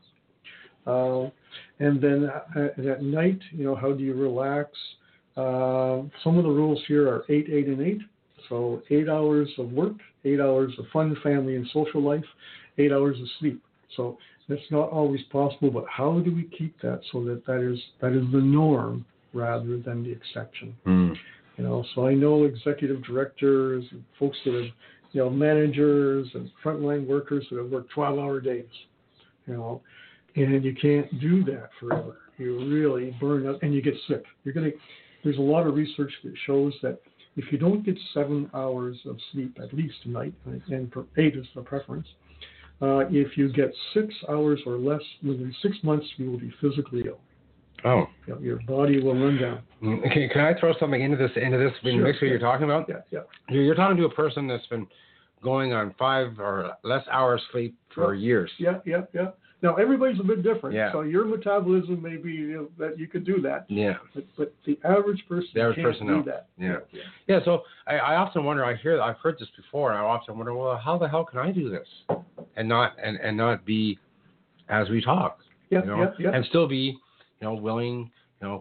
And then at night, how do you relax? Some of the rules here are 8, 8, and 8. So 8 hours of work, 8 hours of fun, family, and social life, 8 hours of sleep. So that's not always possible, but how do we keep that so that is the norm rather than the exception? So I know executive directors, and folks that have, managers and frontline workers that have worked 12-hour days, and you can't do that forever. You really burn out and you get sick. There's a lot of research that shows that if you don't get 7 hours of sleep at least a night, and 8 is the preference, if you get 6 hours or less within 6 months, you will be physically ill. Oh. Your body will run down. Okay, can I throw something into this Sure, mix that you're talking about? Yeah. You're talking to a person that's been going on 5 or less hours sleep for years. Yeah. Now, everybody's a bit different. Yeah. So your metabolism may be that you could do that. Yeah. But the average person can't do that. Yeah. So I often wonder. I've heard this before, and I often wonder, well, how the hell can I do this and not be as we talk? Yeah. And still be, willing,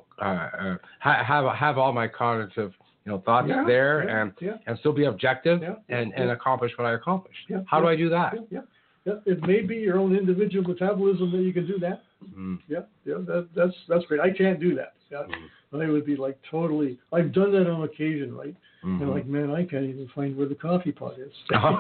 have all my cognitive, thoughts there, and still be objective and accomplish what I accomplished. How do I do that? Yeah. It may be your own individual metabolism that you can do that. That's great. I can't do that. I would be like totally. I've done that on occasion, right? And like, man, I can't even find where the coffee pot is.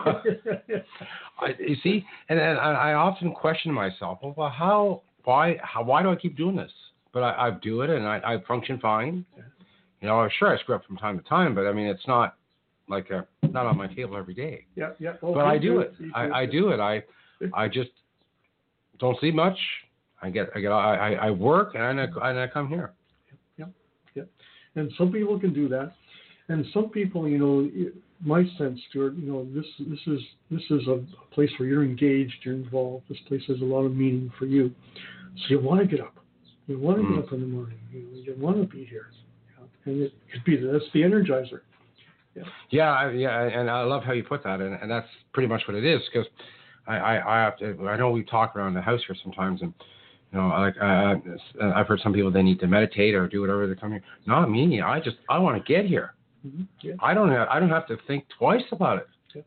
You see, and I often question myself. Well, why do I keep doing this? But I do it, and I function fine. Sure, I screw up from time to time, but I mean, it's not like not on my table every day. Yeah. Well, but I do it. I do it. I just don't sleep much. I work and I come here. Yeah. And some people can do that, and some people, my sense, Stuart, this is a place where you're engaged, you're involved. This place has a lot of meaning for you. So you want to get up. You want to get up in the morning. You want to be here. And it could be that's the energizer. Yeah, and I love how you put that, and that's pretty much what it is. Because I know we talk around the house here sometimes, and I've heard some people they need to meditate or do whatever they come here. Not me. I want to get here. Yeah. I don't have to think twice about it.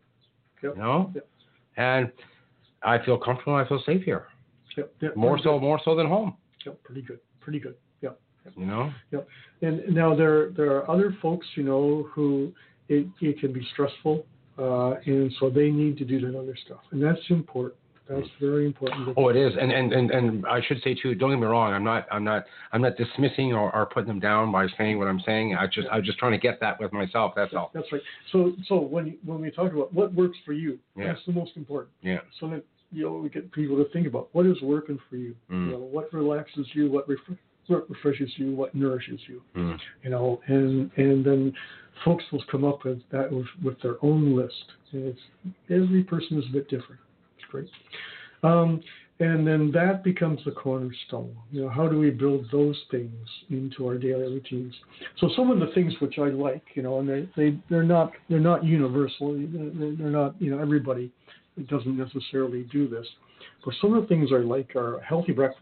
And I feel comfortable. I feel safe here. More so than home. Pretty good. Yeah. And now there are other folks, who it can be stressful, and so they need to do that other stuff, and that's important. That's very important. Oh, it is, and I should say too. Don't get me wrong. I'm not dismissing or putting them down by saying what I'm saying. I'm just trying to get that with myself. That's all. That's right. So when we talk about what works for you, that's the most important. Yeah. So that we get people to think about what is working for you. What relaxes you, what refreshes you, what nourishes you. And then folks will come up with that with their own list. And every person is a bit different. It's great. And then that becomes the cornerstone. How do we build those things into our daily routines? So some of the things which I like, and they're not universal. They're not, everybody doesn't necessarily do this. But some of the things I like are a healthy breakfast.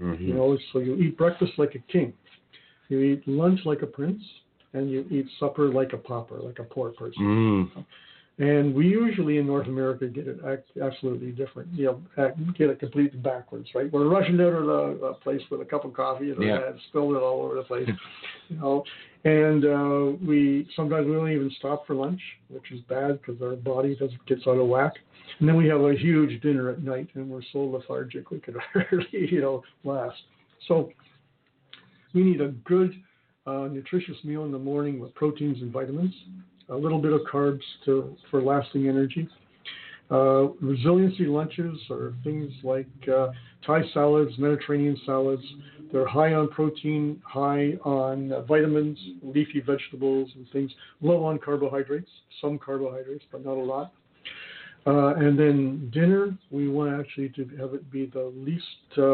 You know, so you eat breakfast like a king, you eat lunch like a prince, and you eat supper like a pauper, like a poor person. And we usually in North America get it absolutely different. You know, get it completely backwards, right? We're rushing out of the place with a cup of coffee and spilled it all over the place, you know. And we sometimes we don't even stop for lunch, which is bad because our body gets out of whack. And then we have a huge dinner at night, and we're so lethargic we could hardly, you know, last. So we need a good, nutritious meal in the morning with proteins and vitamins. A little bit of carbs for lasting energy. Resiliency lunches are things like Thai salads, Mediterranean salads. They're high on protein, high on vitamins, leafy vegetables and things, low on carbohydrates, some carbohydrates, but not a lot. And then dinner, we want actually to have it be the least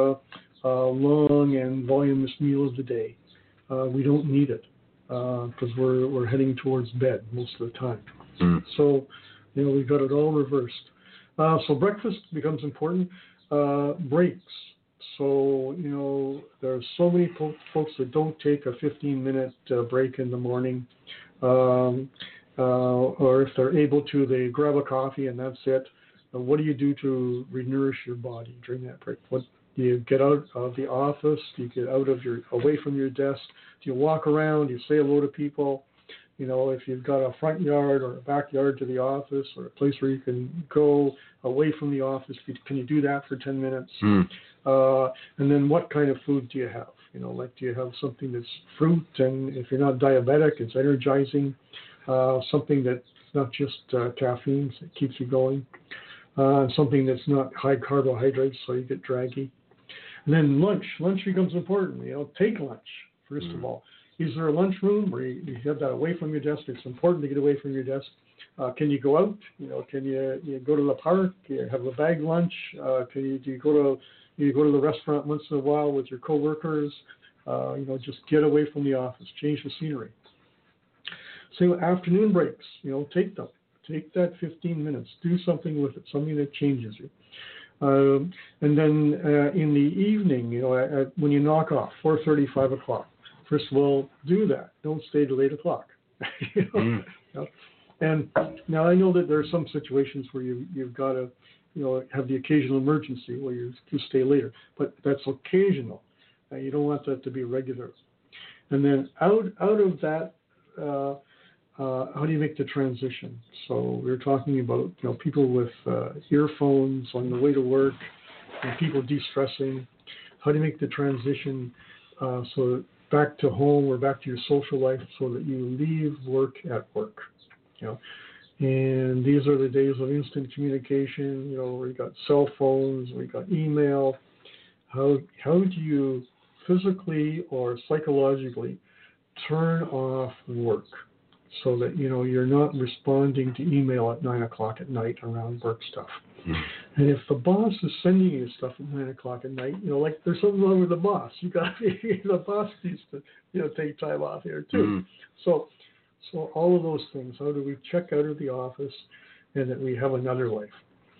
long and voluminous meal of the day. We don't need it. Because we're heading towards bed most of the time. So, you know, we've got it all reversed. So breakfast becomes important. Breaks. So, you know, there's so many folks that don't take a 15-minute break in the morning. Or if they're able to, they grab a coffee and that's it. What do you do to renourish your body during that break? Do you get out of the office? Do you get away from your desk? Do you walk around? Do you say hello to people? You know, if you've got a front yard or a backyard to the office or a place where you can go away from the office, can you do that for 10 minutes? And then what kind of food do you have? You know, like do you have something that's fruit? And if you're not diabetic, it's energizing. Something that's not just caffeine, so it keeps you going. Something that's not high carbohydrates, so you get draggy. And then lunch. Lunch becomes important. You know, take lunch, first of all. Is there a lunchroom where you have that away from your desk? It's important to get away from your desk. Can you go out? You know, can you go to the park? You have a bag lunch? Do you go to the restaurant once in a while with your coworkers? You know, just get away from the office. Change the scenery. So afternoon breaks. You know, take them. Take that 15 minutes. Do something with it. Something that changes you. And then in the evening, you know, when you knock off, 4:30, 5 o'clock, first of all, do that. Don't stay till 8 o'clock. You know? And now I know that there are some situations where you've got to, you know, have the occasional emergency where you stay later, but that's occasional. You don't want that to be regular. And then out of that, how do you make the transition? So we're talking about, you know, people with earphones on the way to work, and people de-stressing. How do you make the transition so back to home or back to your social life so that you leave work at work? You know, and these are the days of instant communication. You know, we got cell phones, we got email. How do you physically or psychologically turn off work so that, you know, you're not responding to email at 9 o'clock at night around work stuff? And if the boss is sending you stuff at 9 o'clock at night, you know, like there's something wrong with the boss. You got the boss needs to, you know, take time off here too. So all of those things. How do we check out of the office and that we have another life?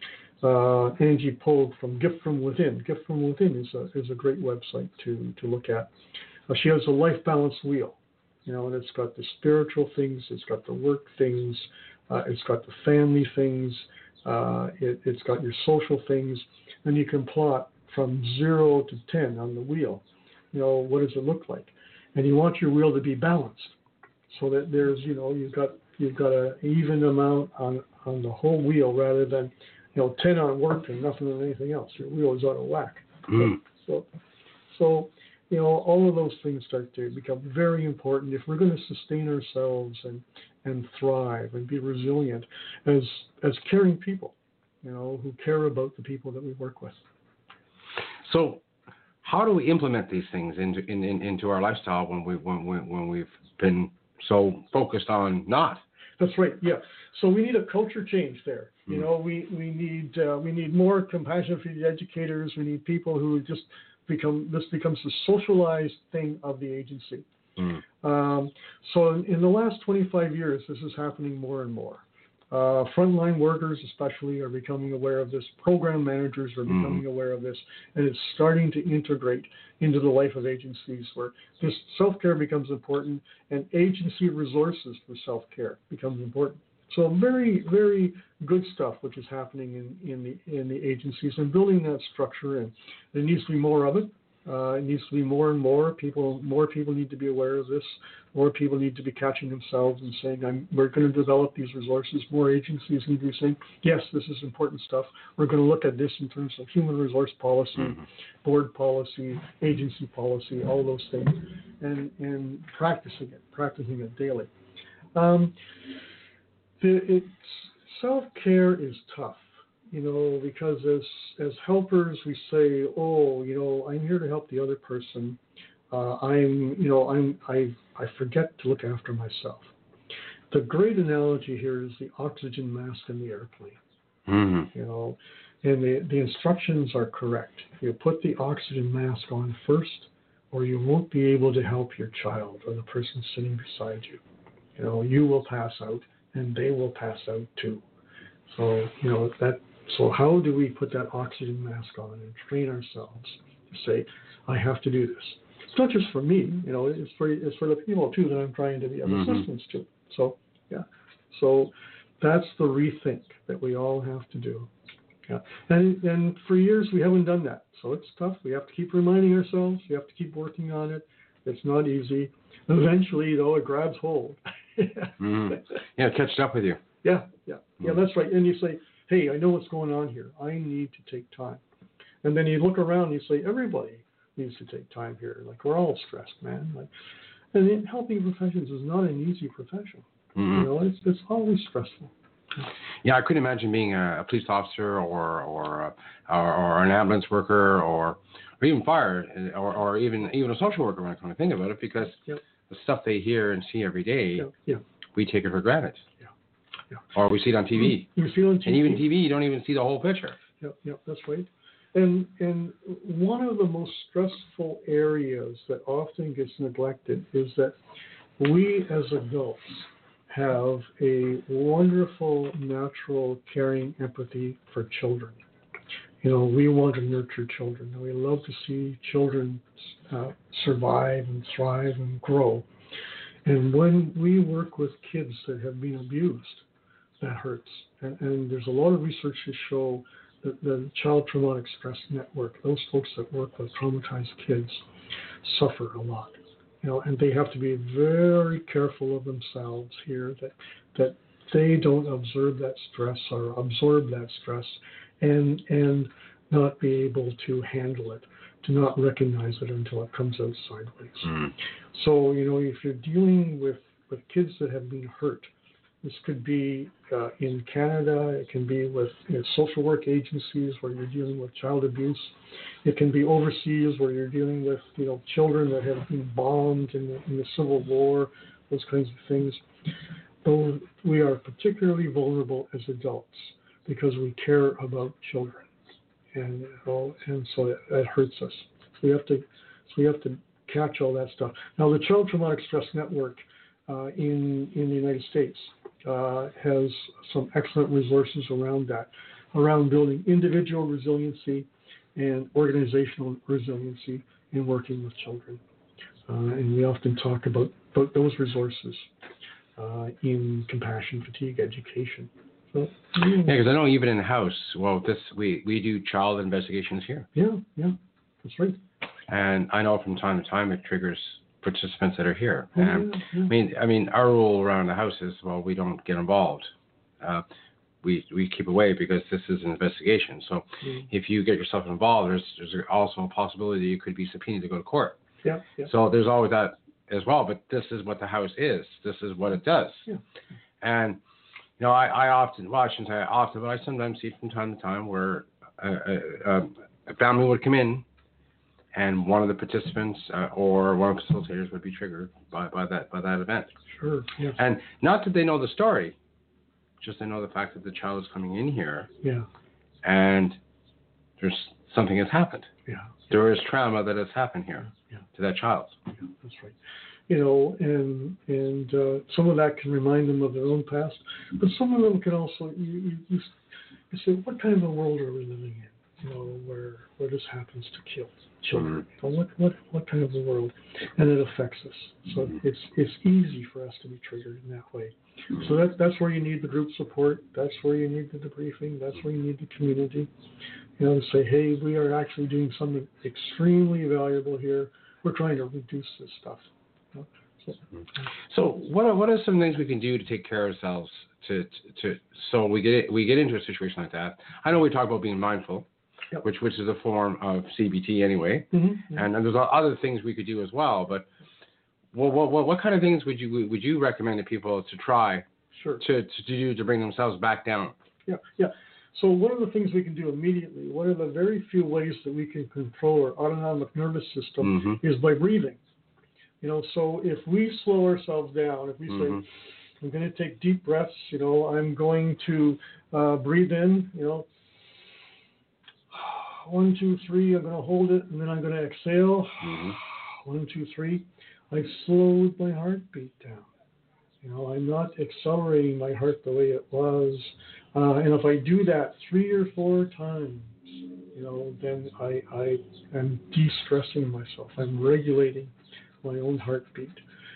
Angie Pogue from Gift From Within. Gift From Within is a great website to look at. She has a life balance wheel, you know, and it's got the spiritual things, it's got the work things, it's got the family things, it's got your social things, and you can plot from 0 to 10 on the wheel. You know, what does it look like? And you want your wheel to be balanced so that there's, you know, you've got an even amount on the whole wheel rather than, you know, 10 on work and nothing on anything else. Your wheel is out of whack. So, you know, all of those things start to become very important if we're going to sustain ourselves and thrive and be resilient as caring people, you know, who care about the people that we work with. So, how do we implement these things into our lifestyle when we've been so focused on not? That's right. Yeah. So we need a culture change there. You know, we need more compassion for the educators. We need people who just this becomes the socialized thing of the agency. So in the last 25 years, this is happening more and more. Frontline workers especially are becoming aware of this. Program managers are becoming aware of this. And it's starting to integrate into the life of agencies where this self-care becomes important and agency resources for self-care becomes important. So very, very good stuff which is happening in the agencies and building that structure. And there needs to be more of it. It needs to be more and more people. More people need to be aware of this. More people need to be catching themselves and saying, "We're going to develop these resources." More agencies need to be saying, "Yes, this is important stuff. We're going to look at this in terms of human resource policy, board policy, agency policy, all those things," and practicing it daily. Self-care is tough. Because as helpers, we say, I'm here to help the other person. I forget to look after myself. The great analogy here is the oxygen mask in the airplane. And the instructions are correct. You put the oxygen mask on first, or you won't be able to help your child or the person sitting beside you. You will pass out, and they will pass out too. So, So how do we put that oxygen mask on and train ourselves to say, I have to do this? It's not just for me, it's for the people too that I'm trying to be of assistance to. So, yeah. So that's the rethink that we all have to do. Yeah. And for years we haven't done that. So it's tough. We have to keep reminding ourselves. We have to keep working on it. It's not easy. Eventually, though, it grabs hold. Yeah, it catches up with you. Yeah, that's right. And you say, hey, I know what's going on here. I need to take time. And then you look around and you say, everybody needs to take time here. Like, we're all stressed, man. And in helping professions is not an easy profession. It's always stressful. Yeah, I couldn't imagine being a police officer or an ambulance worker or even fire or even a social worker when I come to think about it, because the stuff they hear and see every day, we take it for granted. Yeah. Or we see it on TV. You see it on TV. And even TV, you don't even see the whole picture. Yep, that's right. And one of the most stressful areas that often gets neglected is that we as adults have a wonderful, natural, caring empathy for children. We want to nurture children. We love to see children survive and thrive and grow. And when we work with kids that have been abused, that hurts. And there's a lot of research to show that the Child Traumatic Stress Network, those folks that work with traumatized kids, suffer a lot. And they have to be very careful of themselves here, that they don't absorb that stress and not be able to handle it, to not recognize it until it comes out sideways. So, if you're dealing with kids that have been hurt, this could be in Canada. It can be with social work agencies where you're dealing with child abuse. It can be overseas where you're dealing with children that have been bombed in the Civil War, those kinds of things. Though we are particularly vulnerable as adults because we care about children, and so that hurts us. So we have to catch all that stuff. Now, the Child Traumatic Stress Network in the United States has some excellent resources around that, around building individual resiliency and organizational resiliency in working with children. And we often talk about those resources in compassion fatigue education. So, because I know even in the house, we do child investigations here. Yeah, that's right. And I know from time to time it triggers participants that are here. I mean, our rule around the house is, we don't get involved. We keep away because this is an investigation. So if you get yourself involved, there's also a possibility you could be subpoenaed to go to court. Yeah. So there's always that as well. But this is what the house is. This is what it does. Yeah. And I often, I shouldn't say often, but I sometimes see from time to time where a family would come in, and one of the participants or one of the facilitators would be triggered by that event. Sure. Yes. And not that they know the story, just they know the fact that the child is coming in here. Yeah. And there's something has happened. Yeah. There is trauma that has happened here to that child. Yeah, that's right. and some of that can remind them of their own past, but some of them can also, you say, what kind of a world are we living in, where this happens to kill children? What kind of a world? And it affects us. So it's easy for us to be triggered in that way. So that's where you need the group support. That's where you need the debriefing. That's where you need the community. To say, hey, we are actually doing something extremely valuable here. We're trying to reduce this stuff. So what are some things we can do to take care of ourselves so we get into a situation like that? I know we talk about being mindful, yep, which is a form of CBT anyway, mm-hmm, and there's other things we could do as well. But what kind of things would you recommend to people to try, sure, to do to bring themselves back down? Yeah. So one of the things we can do immediately, one of the very few ways that we can control our autonomic nervous system, mm-hmm, is by breathing. So if we slow ourselves down, if we mm-hmm, say, I'm going to take deep breaths, I'm going to breathe in, 1, 2, 3, I'm going to hold it, and then I'm going to exhale, mm-hmm, 1, 2, 3. I've slowed my heartbeat down. I'm not accelerating my heart the way it was. And if I do that 3 or 4 times, then I am de-stressing myself. I'm regulating my own heartbeat.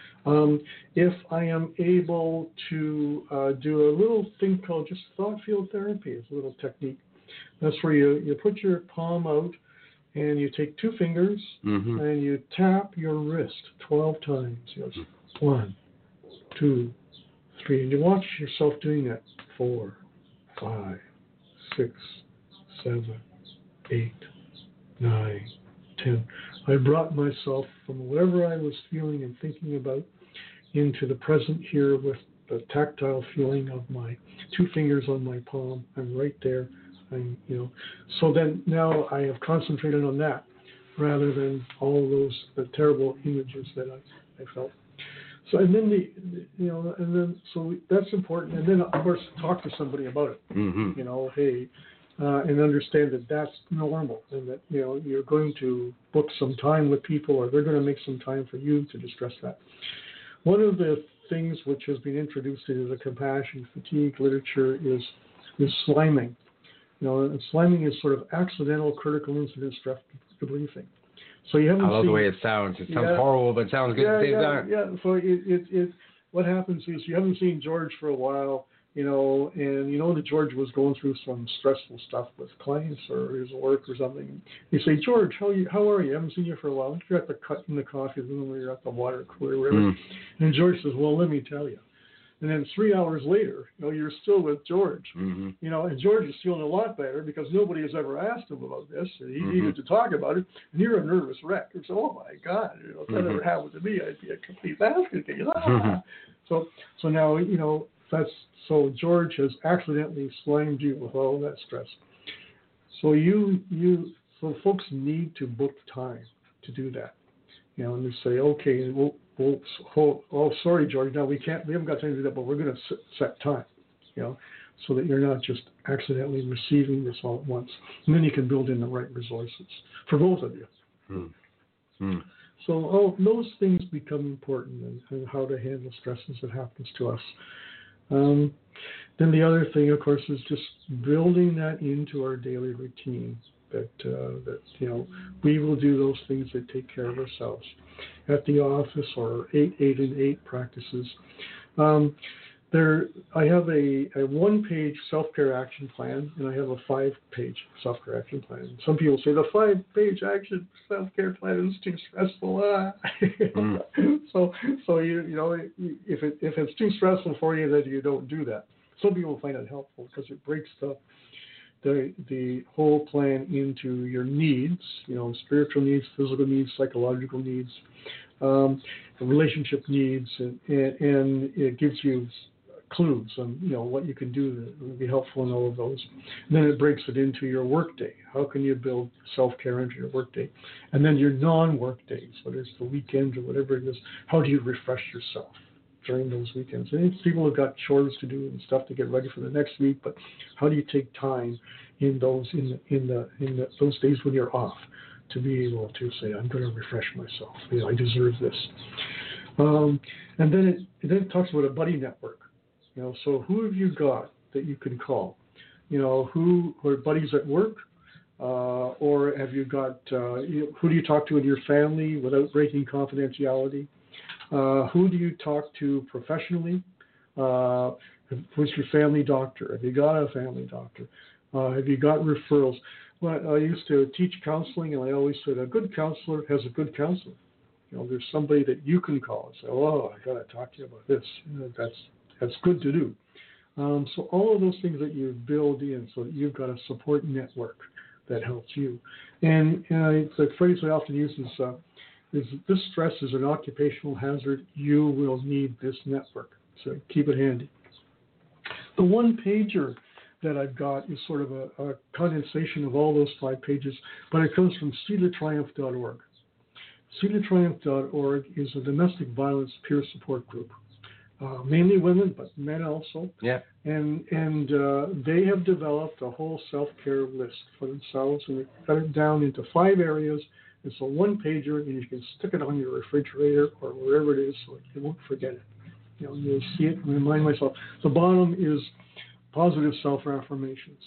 If I am able to do a little thing called just thought field therapy, it's a little technique. That's where you put your palm out and you take 2 fingers, mm-hmm, and you tap your wrist 12 times. 1, 2, 3, and you watch yourself doing that. 4, 5, 6, 7, 8, 9, 10. I brought myself from whatever I was feeling and thinking about into the present here with the tactile feeling of my 2 fingers on my palm. I'm right there. So then now I have concentrated on that rather than all the terrible images that I felt. So and then so that's important. And then of course talk to somebody about it. Mm-hmm. Hey. And understand that that's normal, and that you're going to book some time with people, or they're going to make some time for you to distress that. One of the things which has been introduced into the compassion fatigue literature is sliming. And sliming is sort of accidental critical incident stress debriefing. So you haven't. I love the way it sounds. It sounds horrible, but it sounds good at the same time. Yeah. So it what happens is you haven't seen George for a while. And that George was going through some stressful stuff with clients or his work or something. You say, George, how are you? I haven't seen you for a while. You're at the cut in the coffee room, or you're at the water cooler, or whatever. Mm. And George says, well, let me tell you. And then 3 hours later, you're still with George. Mm-hmm. And George is feeling a lot better because nobody has ever asked him about this, and he mm-hmm, needed to talk about it. And you're a nervous wreck. And so, oh my God, if that mm-hmm, ever happened to me, I'd be a complete basket case. Mm-hmm. So now So George has accidentally slimed you with all that stress. So so folks need to book time to do that. And they say, okay, sorry, George, no, we haven't got time to do that, but we're going to set time, so that you're not just accidentally receiving this all at once. And then you can build in the right resources for both of you. Mm. So all those things become important, and how to handle stresses that happens to us. Then the other thing, of course, is just building that into our daily routine. That we will do those things that take care of ourselves at the office, or 8 and 8 practices. I have a 1-page self-care action plan, and I have a 5-page self-care action plan. Some people say the 5-page action self-care plan is too stressful. So if it's too stressful for you, then you don't do that. Some people find it helpful because it breaks the whole plan into your needs, spiritual needs, physical needs, psychological needs, relationship needs, and it gives you clues on what you can do that will be helpful in all of those. And then it breaks it into your work day. How can you build self-care into your work day? And then your non-work days, whether it's the weekend or whatever it is, how do you refresh yourself during those weekends? And people have got chores to do and stuff to get ready for the next week, but how do you take time in those those days when you're off to be able to say, I'm going to refresh myself. I deserve this. And then it talks about a buddy network. So who have you got that you can call? Who are buddies at work? Or have you got, who do you talk to in your family without breaking confidentiality? Who do you talk to professionally? Who's your family doctor? Have you got a family doctor? Have you got referrals? Well, I used to teach counseling, and I always said a good counselor has a good counselor. There's somebody that you can call and say, "Oh, I got to talk to you about this." That's good to do. So all of those things that you build in, so that you've got a support network that helps you. And the phrase I often use is this stress is an occupational hazard. You will need this network. So keep it handy. The one pager that I've got is sort of a condensation of all those 5 pages, but it comes from cedartriumph.org. cedartriumph.org is a domestic violence peer support group, mainly women, but men also. Yeah. And they have developed a whole self-care list for themselves, and they've cut it down into 5 areas. It's a one-pager, and you can stick it on your refrigerator or wherever it is so you won't forget it. You'll see it and remind myself. The bottom is positive self-affirmations.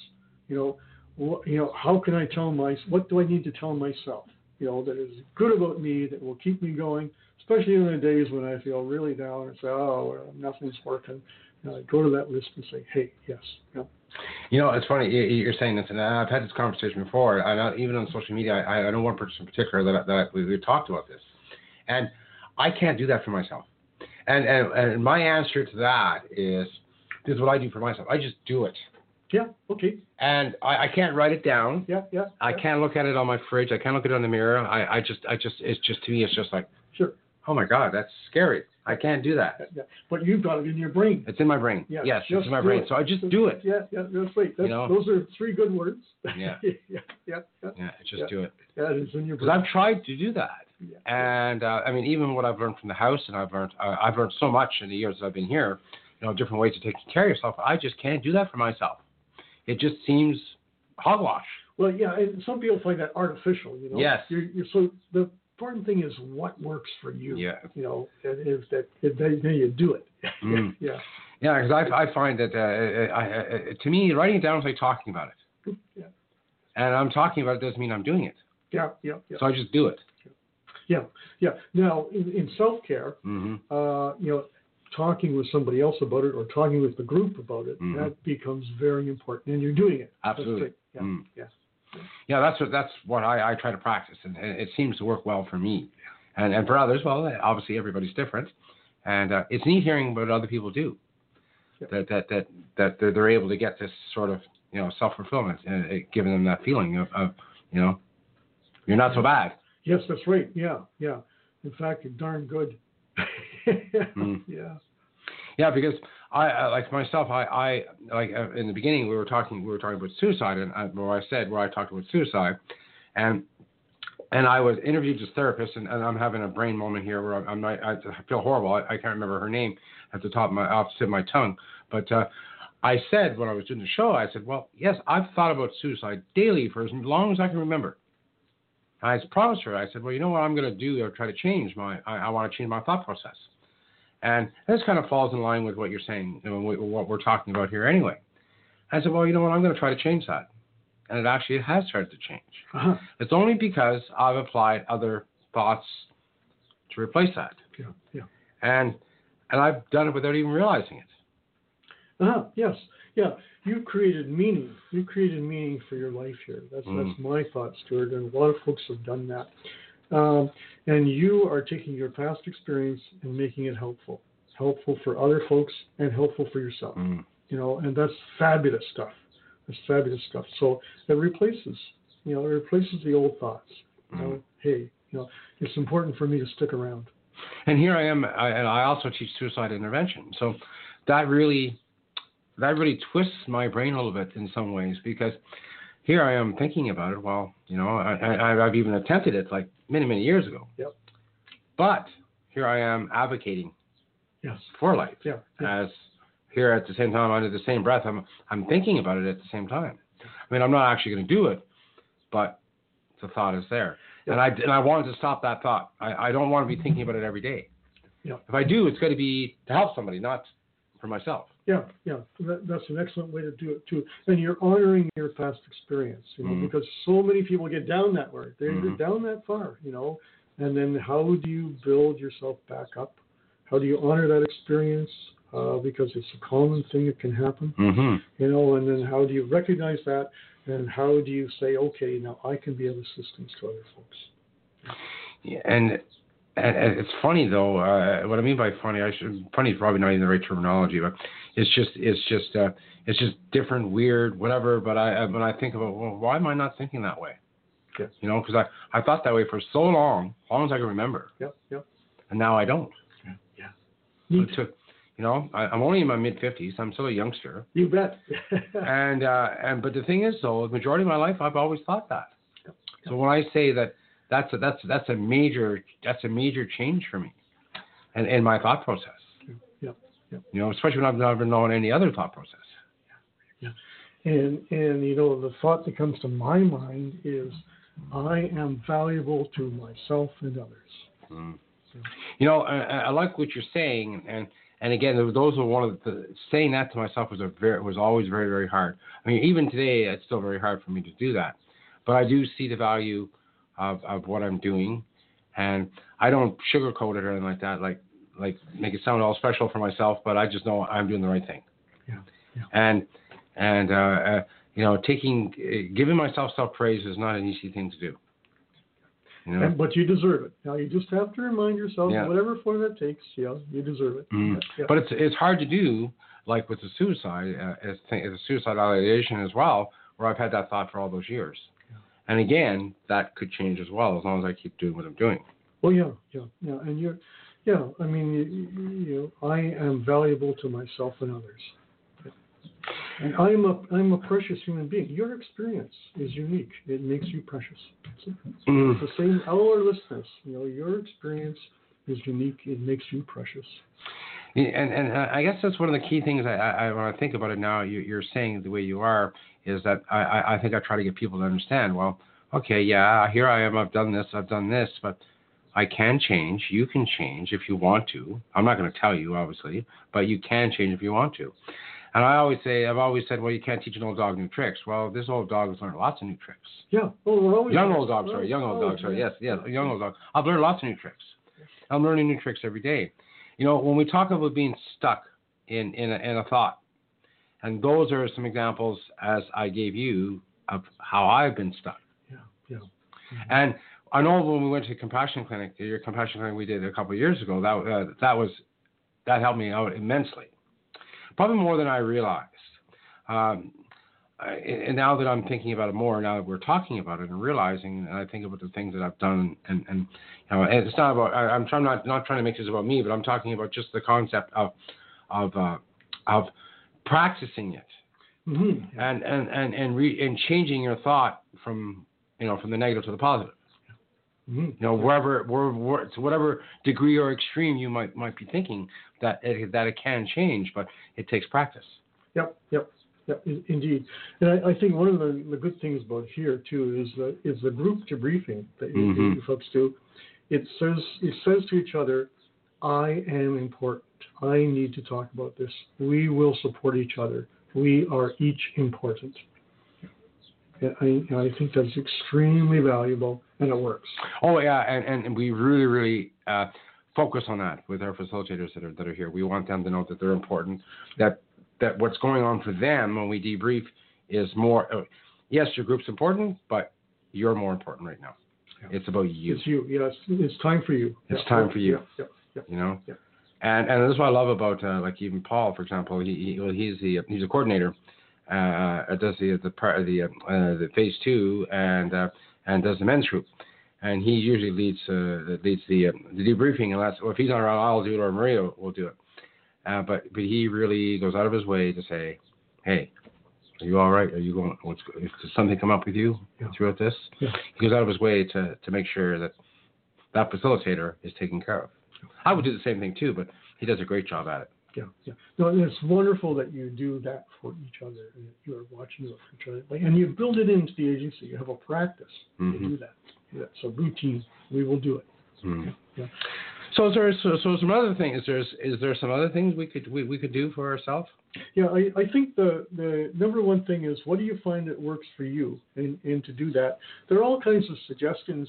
How can I what do I need to tell myself, that is good about me, that will keep me going, especially in the days when I feel really down and say, oh, well, nothing's working. I go to that list and say, hey, yes. It's funny you're saying this, and I've had this conversation before. Even on social media, I know one person in particular that we talked about this, and I can't do that for myself. And my answer to that is, this is what I do for myself. I just do it. Yeah. Okay. And I can't write it down. Yeah. I can't look at it on my fridge. I can't look at it on the mirror. It's just to me, it's just like, sure. Oh my God, that's scary. I can't do that. Yeah. But you've got it in your brain. It's in my brain. Yeah. Yes, it's in my brain. So I just do it. Yeah. That's right. Those are 3 good words. Yeah. Yeah. Just do it. Yeah, it's in your brain. Because I've tried to do that. Yeah. And even what I've learned from the house, and I've learned so much in the years that I've been here, different ways of taking care of yourself. I just can't do that for myself. It just seems hogwash. Well, yeah, and some people find that artificial, Yes. So the important thing is what works for you. Yeah. Is that then you do it. Mm. Yeah. Yeah, because I find that to me, writing it down is like talking about it. Yeah. And I'm talking about it doesn't mean I'm doing it. Yeah. So I just do it. Yeah. Now, in self-care, talking with somebody else about it or talking with the group about it, that becomes very important, and you're doing it. Absolutely. Yeah. Yeah. Yeah, that's what I try to practice, and it seems to work well for me, and for others. Well, obviously everybody's different, and it's neat hearing what other people do. Yeah. That they're able to get this sort of self-fulfillment, and giving them that feeling of you're not so bad. Yes, that's right. Yeah. In fact, you're darn good. Yeah. Yeah, because I like myself. I like in the beginning we were talking about suicide, and where I talked about suicide, and I was interviewed as a therapist, and I'm having a brain moment here where I feel horrible. I can't remember her name off the tip of my tongue, but I said when I was doing the show, I said, well, yes, I've thought about suicide daily for as long as I can remember. I promised her. I said, well, you know what I'm going to do? Or try to change I want to change my thought process. And this kind of falls in line with what you're saying, what we're talking about here anyway. I said, well, you know what? I'm going to try to change that. And it has started to change. Uh-huh. It's only because I've applied other thoughts to replace that. Yeah. And I've done it without even realizing it. Yes. Yeah. You created meaning. You created meaning for your life here. That's my thought, Stuart. And a lot of folks have done that. And you are taking your past experience and making it helpful for other folks and helpful for yourself. And that's fabulous stuff. So it replaces the old thoughts. Hey, it's important for me to stick around. And here I am, and I also teach suicide intervention. So that really twists my brain a little bit in some ways, because here I am thinking about it. Well, I've even attempted it like many, many years ago. Yep. But here I am advocating for life. Yeah. As here at the same time, under the same breath, I'm thinking about it at the same time. I mean, I'm not actually going to do it, but the thought is there. Yeah. And I wanted to stop that thought. I don't want to be thinking about it every day. Yeah. If I do, it's got to be to help somebody, not for myself. Yeah, that's an excellent way to do it too. And you're honoring your past experience, because so many people get down that way. They're down that far, and then how do you build yourself back up? How do you honor that experience? Because it's a common thing that can happen, and then how do you recognize that? And how do you say, okay, now I can be of assistance to other folks? Yeah, and it's funny though. What I mean by funny, funny is probably not even the right terminology, but it's just different, weird, whatever. But when I think about, well, why am I not thinking that way? Yes. Because I thought that way for so long, as long as I can remember. Yep. And now I don't. Yeah. It took, I'm only in my mid-50s. I'm still a youngster. You bet. But the thing is, though, the majority of my life, I've always thought that. Yep. So when I say that, that's a major change for me, and in my thought process. Yep. Especially when I've never known any other thought process. Yeah. And the thought that comes to my mind is, I am valuable to myself and others. Mm. I like what you're saying, and again, those are one of the saying that to myself was always very, very hard. I mean, even today, it's still very hard for me to do that, but I do see the value of what I'm doing, and I don't sugarcoat it or anything like that, like make it sound all special for myself, but I just know I'm doing the right thing. Yeah. And giving myself self-praise is not an easy thing to do. But you deserve it. Now you just have to remind yourself, whatever form that takes, you deserve it. Mm-hmm. Yeah. But it's hard to do, like with the suicide, as a suicide ideation as well, where I've had that thought for all those years. And again, that could change as well, as long as I keep doing what I'm doing. Well, yeah. And I mean, I am valuable to myself and others. And I'm a precious human being. Your experience is unique. It makes you precious. It's the same, all our listeners, your experience is unique. It makes you precious. And I guess that's one of the key things I when I think about it now, you're saying the way you are, is that I think I try to get people to understand, well, okay, yeah, here I am, I've done this, but I can change. You can change if you want to. I'm not going to tell you, obviously, but you can change if you want to. And I've always said, well, you can't teach an old dog new tricks. Well, this old dog has learned lots of new tricks. Yeah. Well, young old dog. Yes, young old dog. I've learned lots of new tricks. I'm learning new tricks every day. When we talk about being stuck in a thought, and those are some examples, as I gave you, of how I've been stuck. Yeah. Mm-hmm. And I know when we went to your compassion clinic we did a couple of years ago, that helped me out immensely. Probably more than I realized. And now that I'm thinking about it more, now that we're talking about it and realizing, and I think about the things that I've done, and it's not about. I'm not trying to make this about me, but I'm talking about just the concept of practicing it, mm-hmm. and changing your thought from the negative to the positive. Mm-hmm. Whatever degree or extreme you might be thinking that it can change, but it takes practice. Yep, indeed. And I think one of the good things about here too is the group debriefing that you folks do. It says to each other, I am important. I need to talk about this. We will support each other. We are each important. I think that's extremely valuable, and it works. Oh yeah, and we really, really focus on that with our facilitators that are here. We want them to know that they're important. That what's going on for them when we debrief is more. Yes, your group's important, but you're more important right now. Yeah. It's about you. It's you. Yes, it's time for you. It's time for you. Yeah. Yeah. And this is what I love about like even Paul, for example. He's a coordinator. Does the phase 2 and does the men's group, and he usually leads the debriefing. And if he's not around, I'll do it, or Maria will do it. But he really goes out of his way to say, hey, are you all right? Are you going? Does something come up with you throughout this? Yeah. He goes out of his way to make sure that facilitator is taken care of. I would do the same thing too, but he does a great job at it. Yeah. No, and it's wonderful that you do that for each other, and that you are watching it for each other. And you build it into the agency. You have a practice to do that. Yeah. So routine, we will do it. Mm-hmm. Yeah. So some other things? Is there some other things we could do for ourselves? Yeah, I think the number one thing is, what do you find that works for you? And to do that, there are all kinds of suggestions.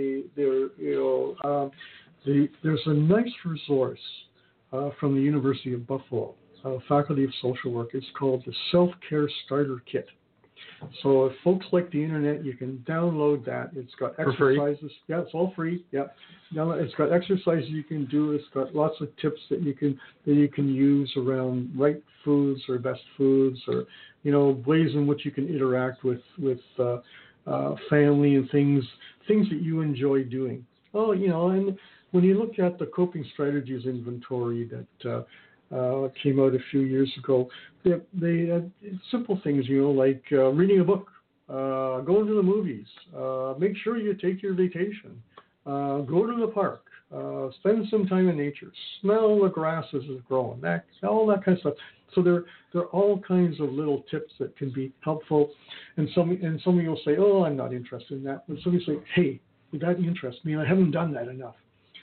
There's a nice resource from the University of Buffalo, Faculty of Social Work. It's called the Self-Care Starter Kit. So if folks like the internet, you can download that. It's got exercises. Yeah, it's all free. Yeah, it's got exercises you can do. It's got lots of tips that you can use around right foods or best foods, or ways in which you can interact with family and things that you enjoy doing. Oh, and when you look at the coping strategies inventory that came out a few years ago, they had simple things, like reading a book, going to the movies, make sure you take your vacation, go to the park, spend some time in nature, smell the grass as it's growing, all that kind of stuff. So there are all kinds of little tips that can be helpful. And some of you will say, oh, I'm not interested in that. But some of you say, hey, that interests me. I haven't done that enough.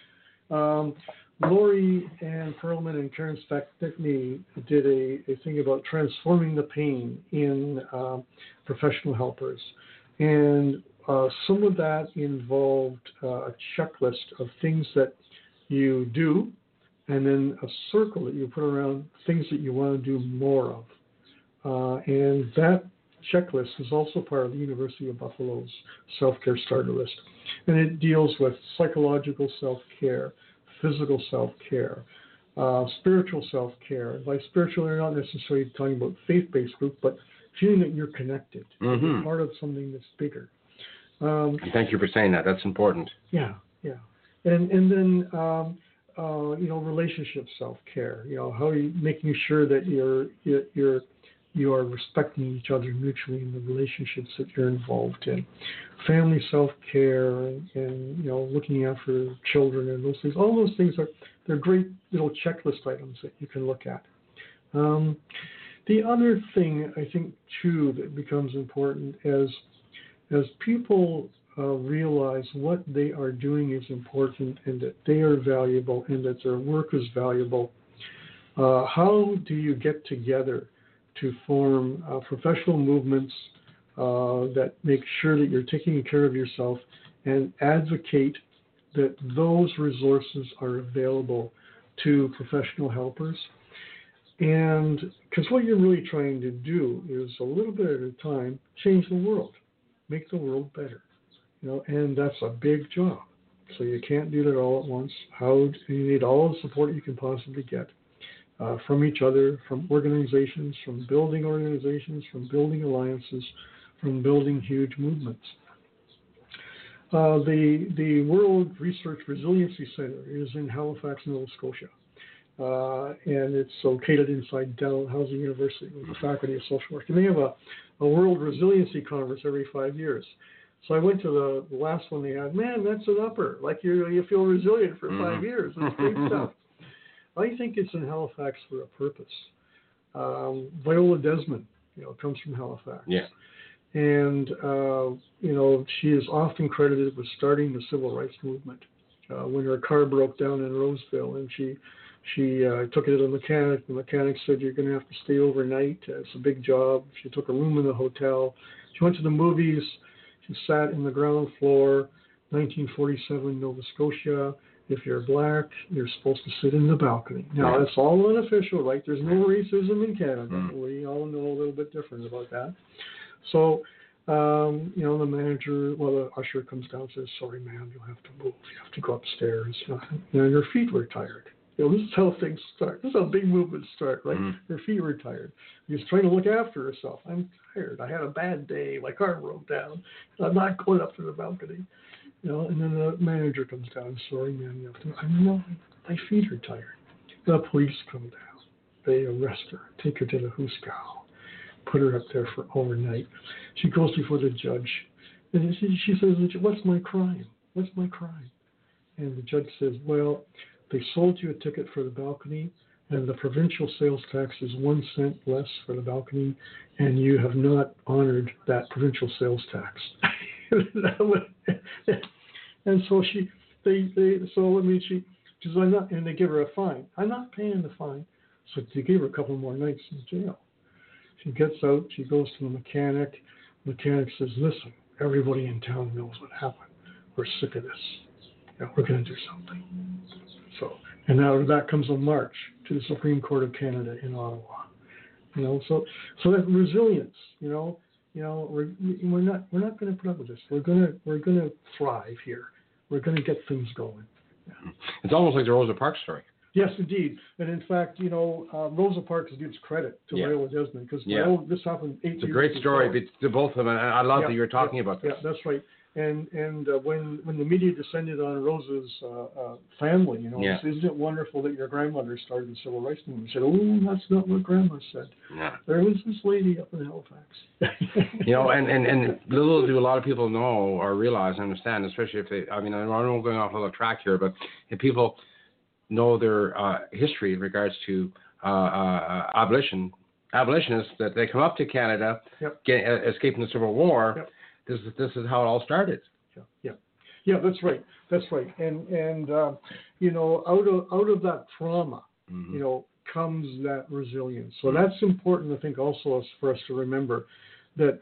Lori Ann Perlman and Karen Stickney did a thing about transforming the pain in professional helpers. And some of that involved a checklist of things that you do, and then a circle that you put around things that you want to do more of. And that checklist is also part of the University of Buffalo's Self-Care Starter List. And it deals with psychological self-care, physical self-care, spiritual self-care. By spiritual, they're not necessarily talking about faith-based group, but feeling that you're connected, you're part of something that's bigger. Thank you for saying that. That's important. Yeah. And then, relationship self-care. How are you making sure that you are respecting each other mutually in the relationships that you're involved in. Family self-care and looking after children and those things. All those things they're great little checklist items that you can look at. The other thing I think too that becomes important as people realize what they are doing is important and that they are valuable and that their work is valuable, how do you get together to form professional movements that make sure that you're taking care of yourself and advocate that those resources are available to professional helpers? And because what you're really trying to do is, a little bit at a time, change the world, make the world better. And that's a big job. So you can't do that all at once. You need all the support you can possibly get from each other, from organizations, from building alliances, from building huge movements. The World Research Resiliency Center is in Halifax, Nova Scotia. And it's located inside Dalhousie University with the Faculty of Social Work. And they have a World Resiliency Conference every 5 years. So I went to the last one they had. Man, that's an upper. Like you feel resilient for 5 years. That's great stuff. I think it's in Halifax for a purpose. Viola Desmond, comes from Halifax. Yeah. And, she is often credited with starting the civil rights movement. When her car broke down in Roseville and she took it to the mechanic. The mechanic said, you're going to have to stay overnight. It's a big job. She took a room in the hotel. She went to the movies. She sat in the ground floor, 1947, Nova Scotia. If you're black, you're supposed to sit in the balcony. Now, that's all unofficial, right? There's no racism in Canada. We all know a little bit different about that. So, the manager, the usher comes down and says, sorry, ma'am, you'll have to move. You have to go upstairs. Your feet were tired. This is how things start. This is how big movements start, right? Her feet were tired. She's trying to look after herself. I'm tired. I had a bad day. My car broke down. I'm not going up to the balcony. And then the manager comes down. Sorry, ma'am, you have to. I know, my feet are tired. The police come down. They arrest her, take her to the Huskow, put her up there for overnight. She goes before the judge, and she says, "What's my crime? What's my crime?" And the judge says, "Well, they sold you a ticket for the balcony, and the provincial sales tax is 1 cent less for the balcony, and you have not honored that provincial sales tax." And so she She says, I'm not, and they give her a fine. I'm not paying the fine. So they gave her a couple more nights in jail. She gets out, she goes to the mechanic. The mechanic says, listen, everybody in town knows what happened. We're sick of this. And we're going to do something. So, and now that comes a march to the Supreme Court of Canada in Ottawa. So that resilience, we're not going to put up with this. We're going to thrive here. We're going to get things going. Yeah. It's almost like the Rosa Parks story. Yes, indeed. And in fact, Rosa Parks gives credit to Viola Desmond because this happened 8 years ago. It's a great story to both of them, and I love that you're talking about this. Yeah, that's right. And when the media descended on Rosa's family, isn't it wonderful that your grandmother started the civil rights movement? Said, oh, that's not what Grandma said. Yeah. There was this lady up in Halifax. And little do a lot of people know or realize and understand, especially if they, I don't know going off a little track here, but if people know their history in regards to abolitionists, that they come up to Canada, escaping the Civil War. Yep. This is how it all started. Yeah, that's right. And out of that trauma, comes that resilience. So that's important, I think, also for us to remember that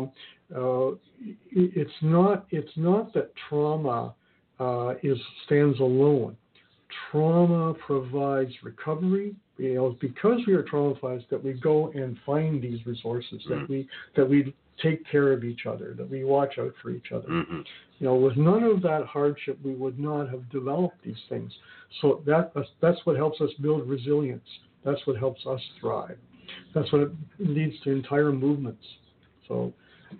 it's not that trauma stands alone. Trauma provides recovery. Because we are traumatized, that we go and find these resources, that we take care of each other, that we watch out for each other. With none of that hardship, we would not have developed these things. So that's what helps us build resilience. That's what helps us thrive. That's what leads to entire movements. So,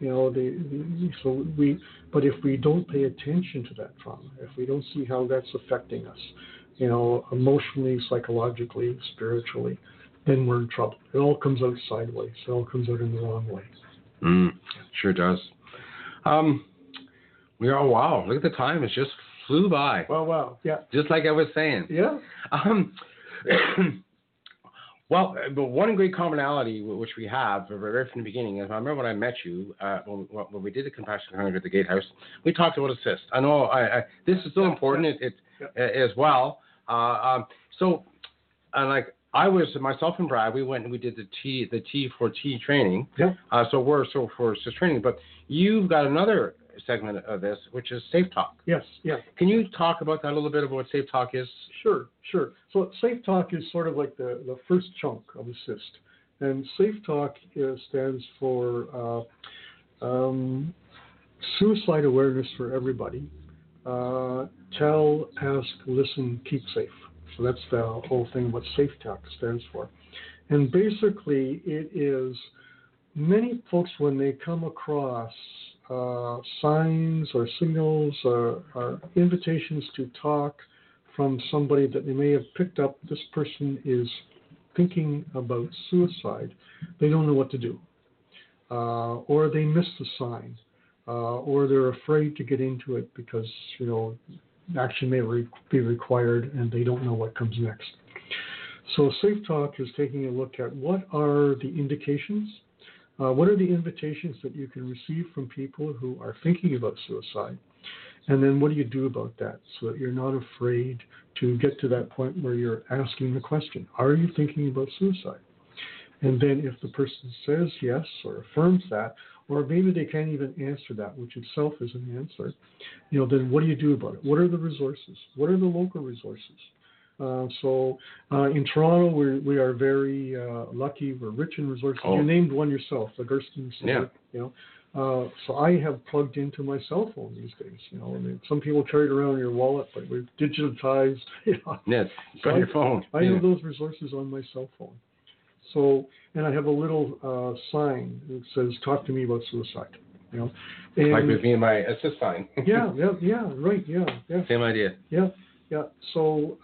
but if we don't pay attention to that trauma, if we don't see how that's affecting us, emotionally, psychologically, spiritually, then we're in trouble. It all comes out sideways. It all comes out in the wrong way. Sure does. Wow, look at the time. It just flew by. Wow. Yeah. Just like I was saying. Yeah. Well, but one great commonality which we have right from the beginning is I remember when I met you, when we did the Compassion Congress at the Gatehouse, we talked about assist. I know this is so important as well. So, like I was myself and Brad, we went and we did the T4T training. Yeah. So we're for assist training, but you've got another segment of this, which is Safe Talk. Yes, yeah. Can you talk about that a little bit, about what Safe Talk is? Sure. So Safe Talk is sort of like the first chunk of assist. And Safe Talk stands for suicide awareness for everybody. Tell, ask, listen, keep safe. So that's the whole thing what Safe Talk stands for. And basically it is many folks, when they come across signs or signals or invitations to talk from somebody that they may have picked up, this person is thinking about suicide, they don't know what to do. Or they miss the sign. Or they're afraid to get into it because, action may be required and they don't know what comes next. So Safe Talk is taking a look at what are the indications, what are the invitations that you can receive from people who are thinking about suicide, and then what do you do about that so that you're not afraid to get to that point where you're asking the question, are you thinking about suicide? And then if the person says yes or affirms that, or maybe they can't even answer that, which itself is an answer, then what do you do about it? What are the resources? What are the local resources? So in Toronto, we are very lucky. We're rich in resources. You named one yourself, the Gersten Center. Yeah. So I have plugged into my cell phone these days. Some people carry it around in your wallet, but we've digitized. Yes, so on your phone. I have those resources on my cell phone. So, and I have a little sign that says, talk to me about suicide, And, like with me and my assist sign. Yeah, right, yeah. Same idea. Yeah. So,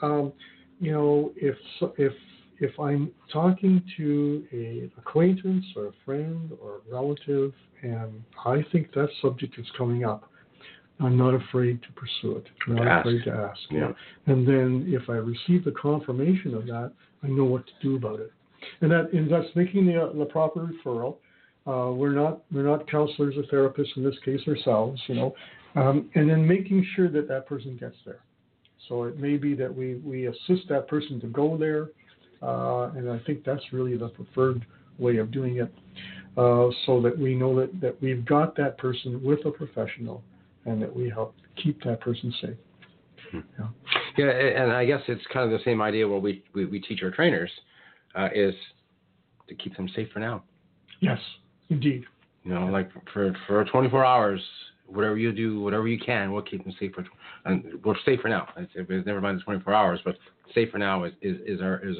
if I'm talking to an acquaintance or a friend or a relative, and I think that subject is coming up, I'm not afraid to pursue it. I'm not afraid to ask. Yeah. And then if I receive the confirmation of that, I know what to do about it. And that's making the proper referral. We're not counselors or therapists in this case ourselves, and then making sure that person gets there. So it may be that we assist that person to go there, and I think that's really the preferred way of doing it, so that we know that we've got that person with a professional and that we help keep that person safe. Yeah. Yeah, and I guess it's kind of the same idea where we teach our trainers is to keep them safe for now. Yes, indeed. You know, like for 24 hours, whatever you do, whatever you can, we'll keep them safe and we're safe for now. It's never mind the 24 hours, but safe for now is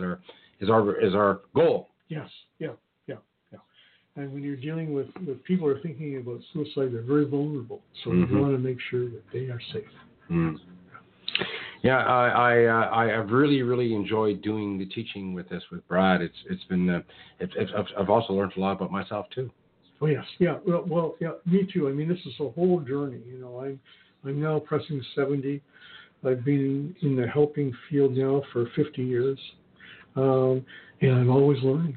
our goal. Yes, yeah. And when you're dealing with people who are thinking about suicide, they're very vulnerable. So you want to make sure that they are safe. Mm. Yeah, I have really enjoyed doing the teaching with Brad. It's been I've also learned a lot about myself too. Oh yes, yeah. Well, yeah. Me too. I mean, this is a whole journey. You know, I'm now pressing 70. I've been in the helping field now for 50 years, and I'm always learning.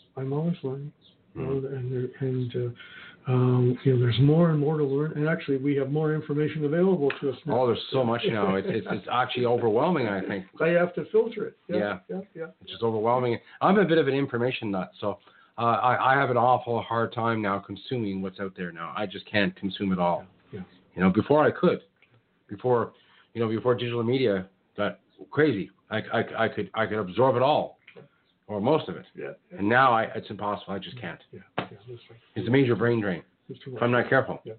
You know, and there's more and more to learn. And actually, we have more information available to us now. Oh, there's so much now. It's actually overwhelming, I think. I have to filter it. Yeah. Yeah. It's just overwhelming. I'm a bit of an information nut, so I have an awful hard time now consuming what's out there now. I just can't consume it all. Yeah. You know, before I could. Before digital media got crazy, I could absorb it all. Or most of it. Yeah. And now it's impossible. I just can't. Yeah. That's right. It's a major brain drain if I'm not careful. Yeah.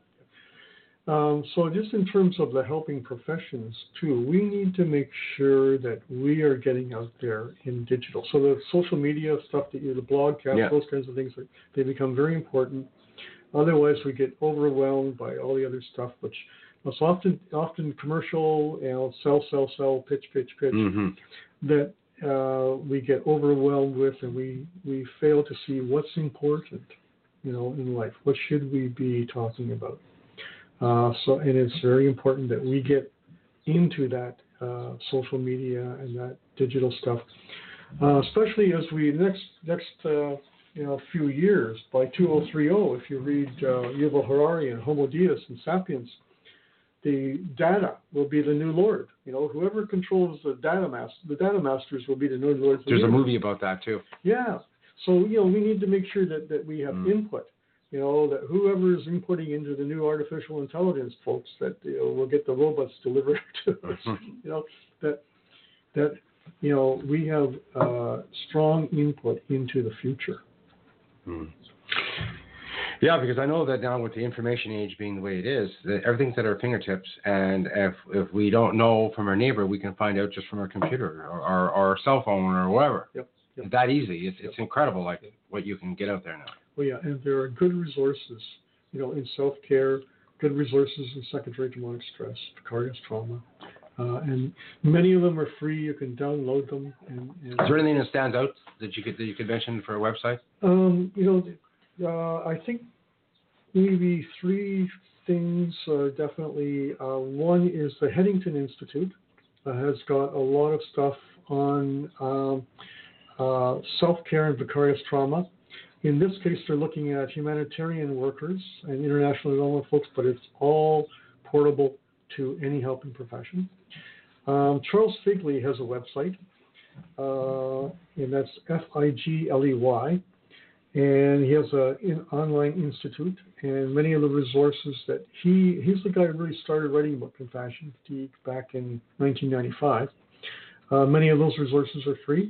So just in terms of the helping professions too, we need to make sure that we are getting out there in digital. So the social media stuff, the blogcast, those kinds of things, they become very important. Otherwise, we get overwhelmed by all the other stuff, which is often commercial, sell, pitch, that we get overwhelmed with, and we fail to see what's important, in life. What should we be talking about? And it's very important that we get into that social media and that digital stuff, especially as we next few years, by 2030, if you read Yuval Harari and Homo Deus and Sapiens, the data will be the new Lord. Whoever controls the data masters will be the new Lord. There's a movie about that too. Yeah. So, we need to make sure that we have input, that whoever is inputting into the new artificial intelligence folks, that will get the robots delivered to us, that we have strong input into the future. Yeah, because I know that now with the information age being the way it is, that everything's at our fingertips, and if we don't know from our neighbor, we can find out just from our computer or our cell phone or whatever. Yep. It's that easy. It's incredible, like what you can get out there now. Well, yeah, and there are good resources, in self-care, good resources in secondary traumatic stress, vicarious trauma, and many of them are free. You can download them. And is there anything that stands out that you could mention for a website? I think maybe three things definitely. One is the Headington Institute has got a lot of stuff on self-care and vicarious trauma. In this case, they're looking at humanitarian workers and international development folks, but it's all portable to any helping profession. Charles Figley has a website, and that's Figley. And he has an online institute, and many of the resources that he's the guy who really started writing about compassion fatigue back in 1995. Many of those resources are free.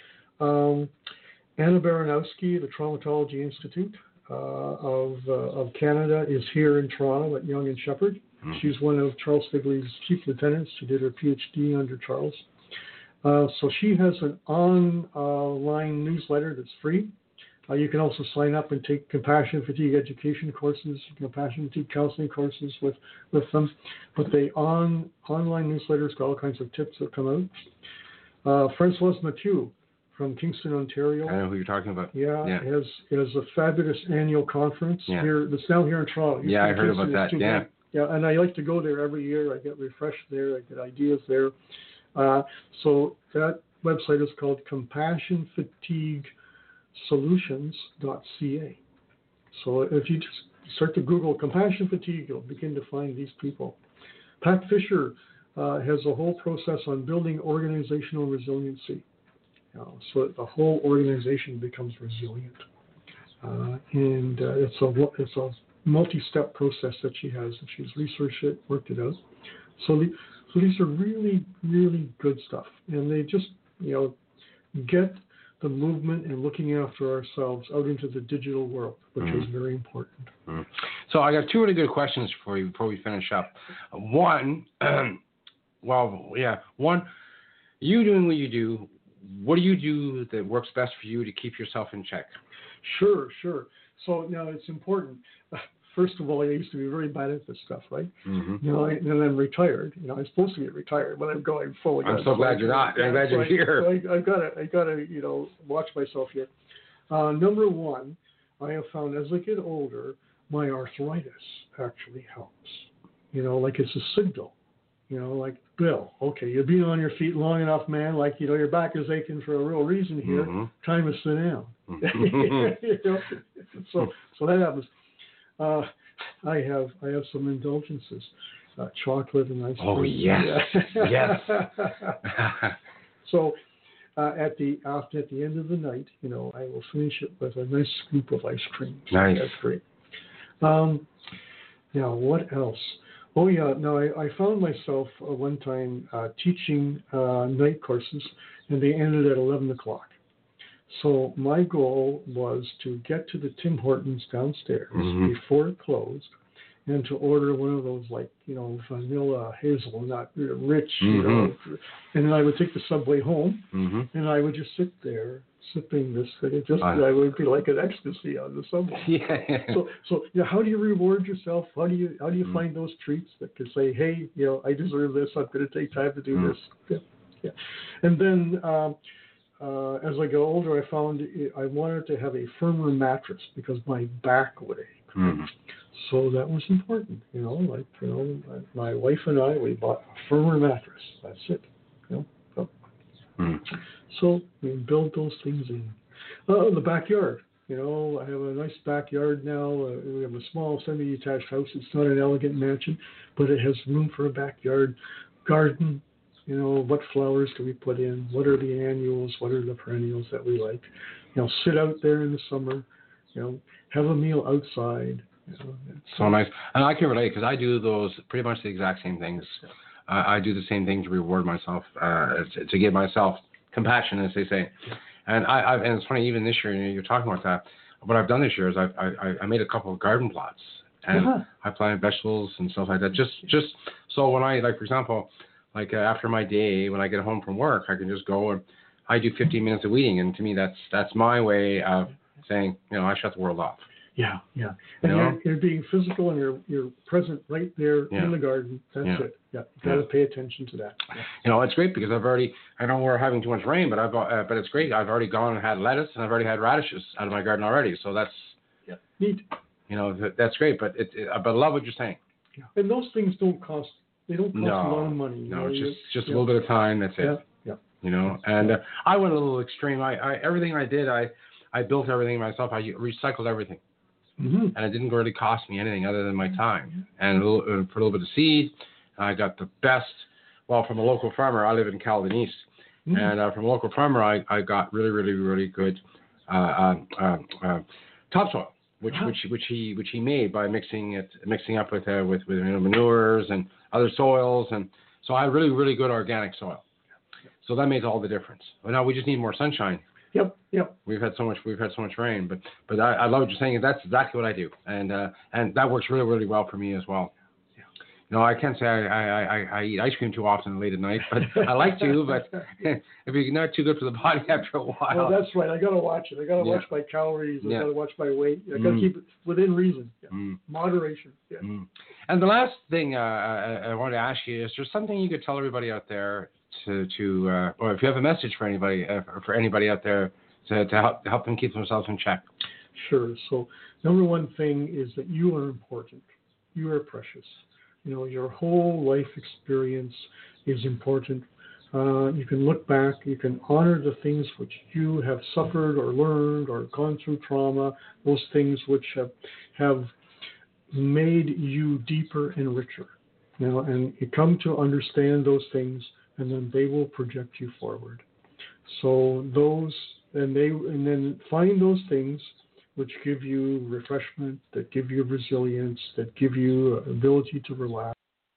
Anna Baranowski, the Traumatology Institute of Canada, is here in Toronto at Young and Shepherd. She's one of Charles Figley's chief lieutenants. She did her PhD under Charles. So she has an online newsletter that's free. You can also sign up and take compassion fatigue education courses, compassion fatigue counseling courses with them. But the online newsletter's got all kinds of tips that come out. Françoise Mathieu from Kingston, Ontario. I know who you're talking about. Yeah. Has a fabulous annual conference here that's now here in Toronto. Yeah, I heard about that. Yeah. Yeah, and I like to go there every year. I get refreshed there. I get ideas there. So that website is called Compassion Fatigue Solutions.ca. So if you just start to Google compassion fatigue, you'll begin to find these people. Pat Fisher has a whole process on building organizational resiliency. So that the whole organization becomes resilient. And it's a multi-step process that she has, and she's researched it, worked it out. So these are really, really good stuff, and they just get the movement and looking after ourselves out into the digital world, which is very important. So I got two really good questions for you before we finish up. One, you doing what you do. What do you do that works best for you to keep yourself in check? Sure. So now it's important. First of all, I used to be very bad at this stuff, right? And I'm retired. I'm supposed to get retired, but I'm going full again. I'm so glad you're not. I'm glad you're here. So I gotta watch myself here. Number one, I have found as I get older, my arthritis actually helps. Like it's a signal. Like, Bill, okay, you've been on your feet long enough, man. Like, your back is aching for a real reason here. Time to sit down. So that happens. I have some indulgences, chocolate and ice cream. Oh yes, yes. So at the end of the night, I will finish it with a nice scoop of ice cream. So nice. That's great. Now what else? Oh yeah. Now I found myself one time teaching night courses, and they ended at 11 o'clock. So my goal was to get to the Tim Hortons downstairs before it closed, and to order one of those vanilla hazelnut, rich, and then I would take the subway home, and I would just sit there sipping this thing. I would be like an ecstasy on the subway. Yeah. So how do you reward yourself? How do you find those treats that can say, hey, I deserve this. I'm going to take time to do this. Yeah. And then as I got older, I found I wanted to have a firmer mattress because my back would ache. So that was important, my wife and I, we bought a firmer mattress. That's it. So we build those things in. The backyard, I have a nice backyard now. We have a small semi-detached house. It's not an elegant mansion, but it has room for a backyard garden. What flowers do we put in? What are the annuals? What are the perennials that we like? Sit out there in the summer, have a meal outside. So nice. And I can relate because I do those pretty much the exact same things. I do the same thing to reward myself, to give myself compassion, as they say. And and it's funny, even this year, you're talking about that. What I've done this year is I made a couple of garden plots, and I planted vegetables and stuff like that. Just so when I, like, for example, after my day, when I get home from work, I can just go and I do 15 minutes of weeding, and to me that's my way of saying, I shut the world off. Yeah. And you're being physical, and you're present right there in the garden. That's it. Yeah, you got to pay attention to that. Yeah. It's great because I know we're having too much rain, but but it's great. I've already gone and had lettuce, and I've already had radishes out of my garden already. So that's neat. That's great. But but I love what you're saying. Yeah. And those things don't cost. They don't cost a lot of money. No, just a little bit of time. That's it. Yeah. And I went a little extreme. Everything I did, I built everything myself. I recycled everything. And it didn't really cost me anything other than my time and put a little bit of seed. I got the best, from a local farmer. I live in Caledon East, and from a local farmer, I got really, really, really good topsoil, which he made by mixing up with manures and other soils, and so I have really, really good organic soil. So that makes all the difference. But now we just need more sunshine. Yep. We've had so much rain, but I love what you're saying. That's exactly what I do, and that works really, really well for me as well. I can't say I eat ice cream too often late at night, but I like to. But if you're not too good for the body after a while. Well, that's right. I got to watch it. I got to watch my calories. I got to watch my weight. I got to keep it within reason. Moderation. Yeah. And the last thing I wanted to ask you is: there something you could tell everybody out there or if you have a message for anybody out there to help them keep themselves in check? Sure. So number one thing is that you are important. You are precious. Your whole life experience is important. You can look back. You can honor the things which you have suffered or learned or gone through trauma. Those things which have made you deeper and richer. And you come to understand those things, and then they will project you forward. So and then find those things which give you refreshment, that give you resilience, that give you ability to relax.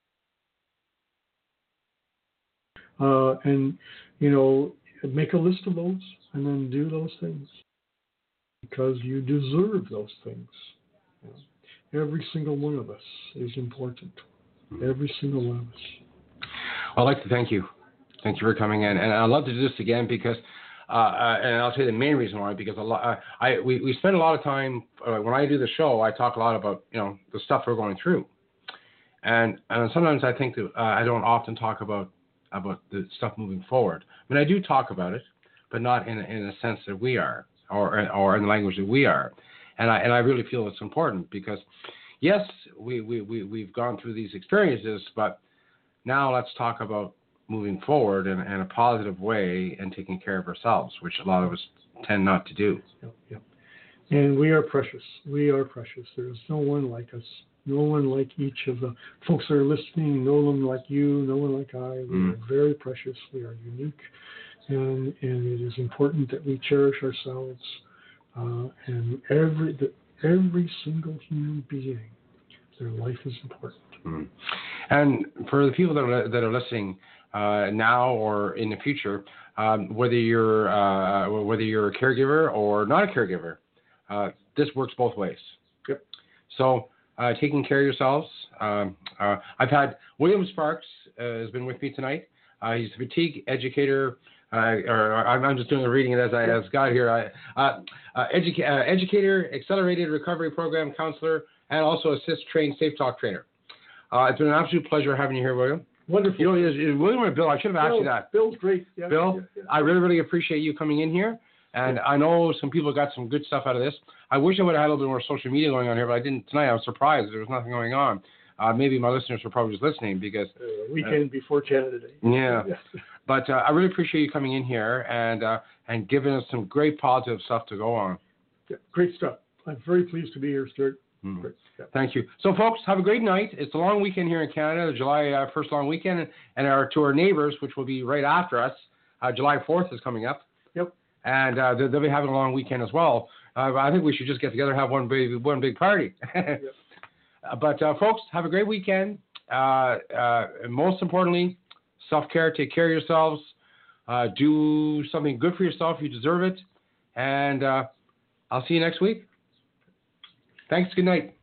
And, make a list of those and then do those things because you deserve those things. Every single one of us is important. Every single one of us. I'd like to thank you. Thank you for coming in. And I'd love to do this again because, and I'll tell you the main reason why, because we spend a lot of time, when I do the show, I talk a lot about, the stuff we're going through. And sometimes I think that I don't often talk about the stuff moving forward. I mean, I do talk about it, but not in a sense that we are, or in the language that we are. And I really feel it's important because, yes, we've gone through these experiences, but now let's talk about moving forward in a positive way and taking care of ourselves, which a lot of us tend not to do. Yep. And we are precious. We are precious. There is no one like us. No one like each of the folks that are listening. No one like you. No one like I. We are very precious. We are unique. And it is important that we cherish ourselves. And every single human being, their life is important. And for the people that are listening now or in the future, whether you're a caregiver or not a caregiver, this works both ways. Yep. So taking care of yourselves. I've had William Sparks has been with me tonight. He's a fatigue educator. I'm just doing a reading as I got here. Educator, accelerated recovery program counselor, and also assist trained safe talk trainer. It's been an absolute pleasure having you here, William. Wonderful. Is William or Bill? I should have asked you that. Bill's great. Yeah, Bill, yeah. I really, really appreciate you coming in here. And I know some people got some good stuff out of this. I wish I would have had a little bit more social media going on here, but I didn't tonight. I was surprised there was nothing going on. Maybe my listeners were probably just listening because weekend before Canada Day. Yeah. But I really appreciate you coming in here and giving us some great positive stuff to go on. Yeah, great stuff. I'm very pleased to be here, Stuart. Great. Yeah. Thank you. So, folks, have a great night. It's a long weekend here in Canada, the July 1st long weekend, and to our neighbors, which will be right after us, July 4th is coming up. Yep. And they'll be having a long weekend as well. I think we should just get together and have one big party. Yep. But, folks, have a great weekend. Most importantly, self-care. Take care of yourselves. Do something good for yourself. You deserve it. And I'll see you next week. Thanks. Good night.